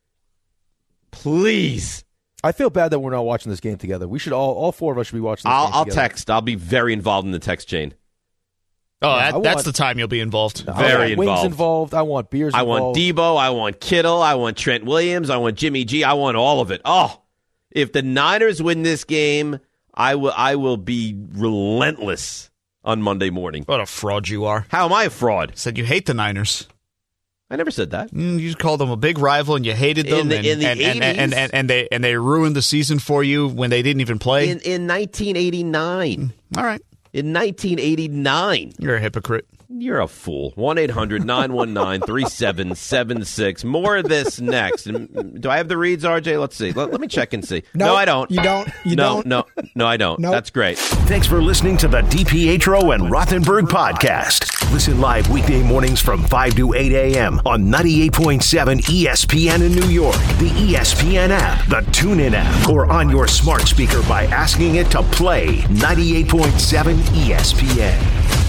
Speaker 3: Please.
Speaker 4: I feel bad that we're not watching this game together. We should all, all four of us should be watching this
Speaker 3: I'll,
Speaker 4: game
Speaker 3: I'll
Speaker 4: together.
Speaker 3: text. I'll be very involved in the text chain.
Speaker 8: Oh,
Speaker 4: Yeah,
Speaker 8: that,
Speaker 4: I
Speaker 8: that's
Speaker 4: want-
Speaker 8: the time you'll be involved.
Speaker 3: Very
Speaker 4: I want
Speaker 3: involved.
Speaker 4: Wings involved. I want beers
Speaker 3: I
Speaker 4: involved.
Speaker 3: want Debo. I want Kittle. I want Trent Williams. I want Jimmy G. I want all of it. Oh, if the Niners win this game, I will. I will be relentless on Monday morning.
Speaker 8: What a fraud you are.
Speaker 3: How am I a fraud?
Speaker 8: Said you hate the Niners.
Speaker 3: I never said that.
Speaker 8: Mm, you called them a big rival and you hated them.
Speaker 3: In the-
Speaker 8: and,
Speaker 3: in the
Speaker 8: and, and, and, and,
Speaker 3: eighties?
Speaker 8: and they and they ruined the season for you when they didn't even play.
Speaker 3: In in nineteen eighty-nine.
Speaker 8: All right.
Speaker 3: In nineteen eighty-nine.
Speaker 8: You're a hypocrite.
Speaker 3: You're a fool. one eight hundred nine one nine three seven seven six. More of this next. And do I have the reads, R J? Let's see. Let, let me check and see.
Speaker 11: No,
Speaker 3: no I don't.
Speaker 11: You don't. You
Speaker 3: no,
Speaker 11: don't.
Speaker 3: No, no, I don't.
Speaker 11: Nope.
Speaker 3: That's great.
Speaker 1: Thanks for listening to the DiPietro and Rothenberg podcast. Listen live weekday mornings from five to eight a.m. on ninety-eight point seven E S P N in New York, the E S P N app, the TuneIn app, or on your smart speaker by asking it to play ninety-eight point seven E S P N.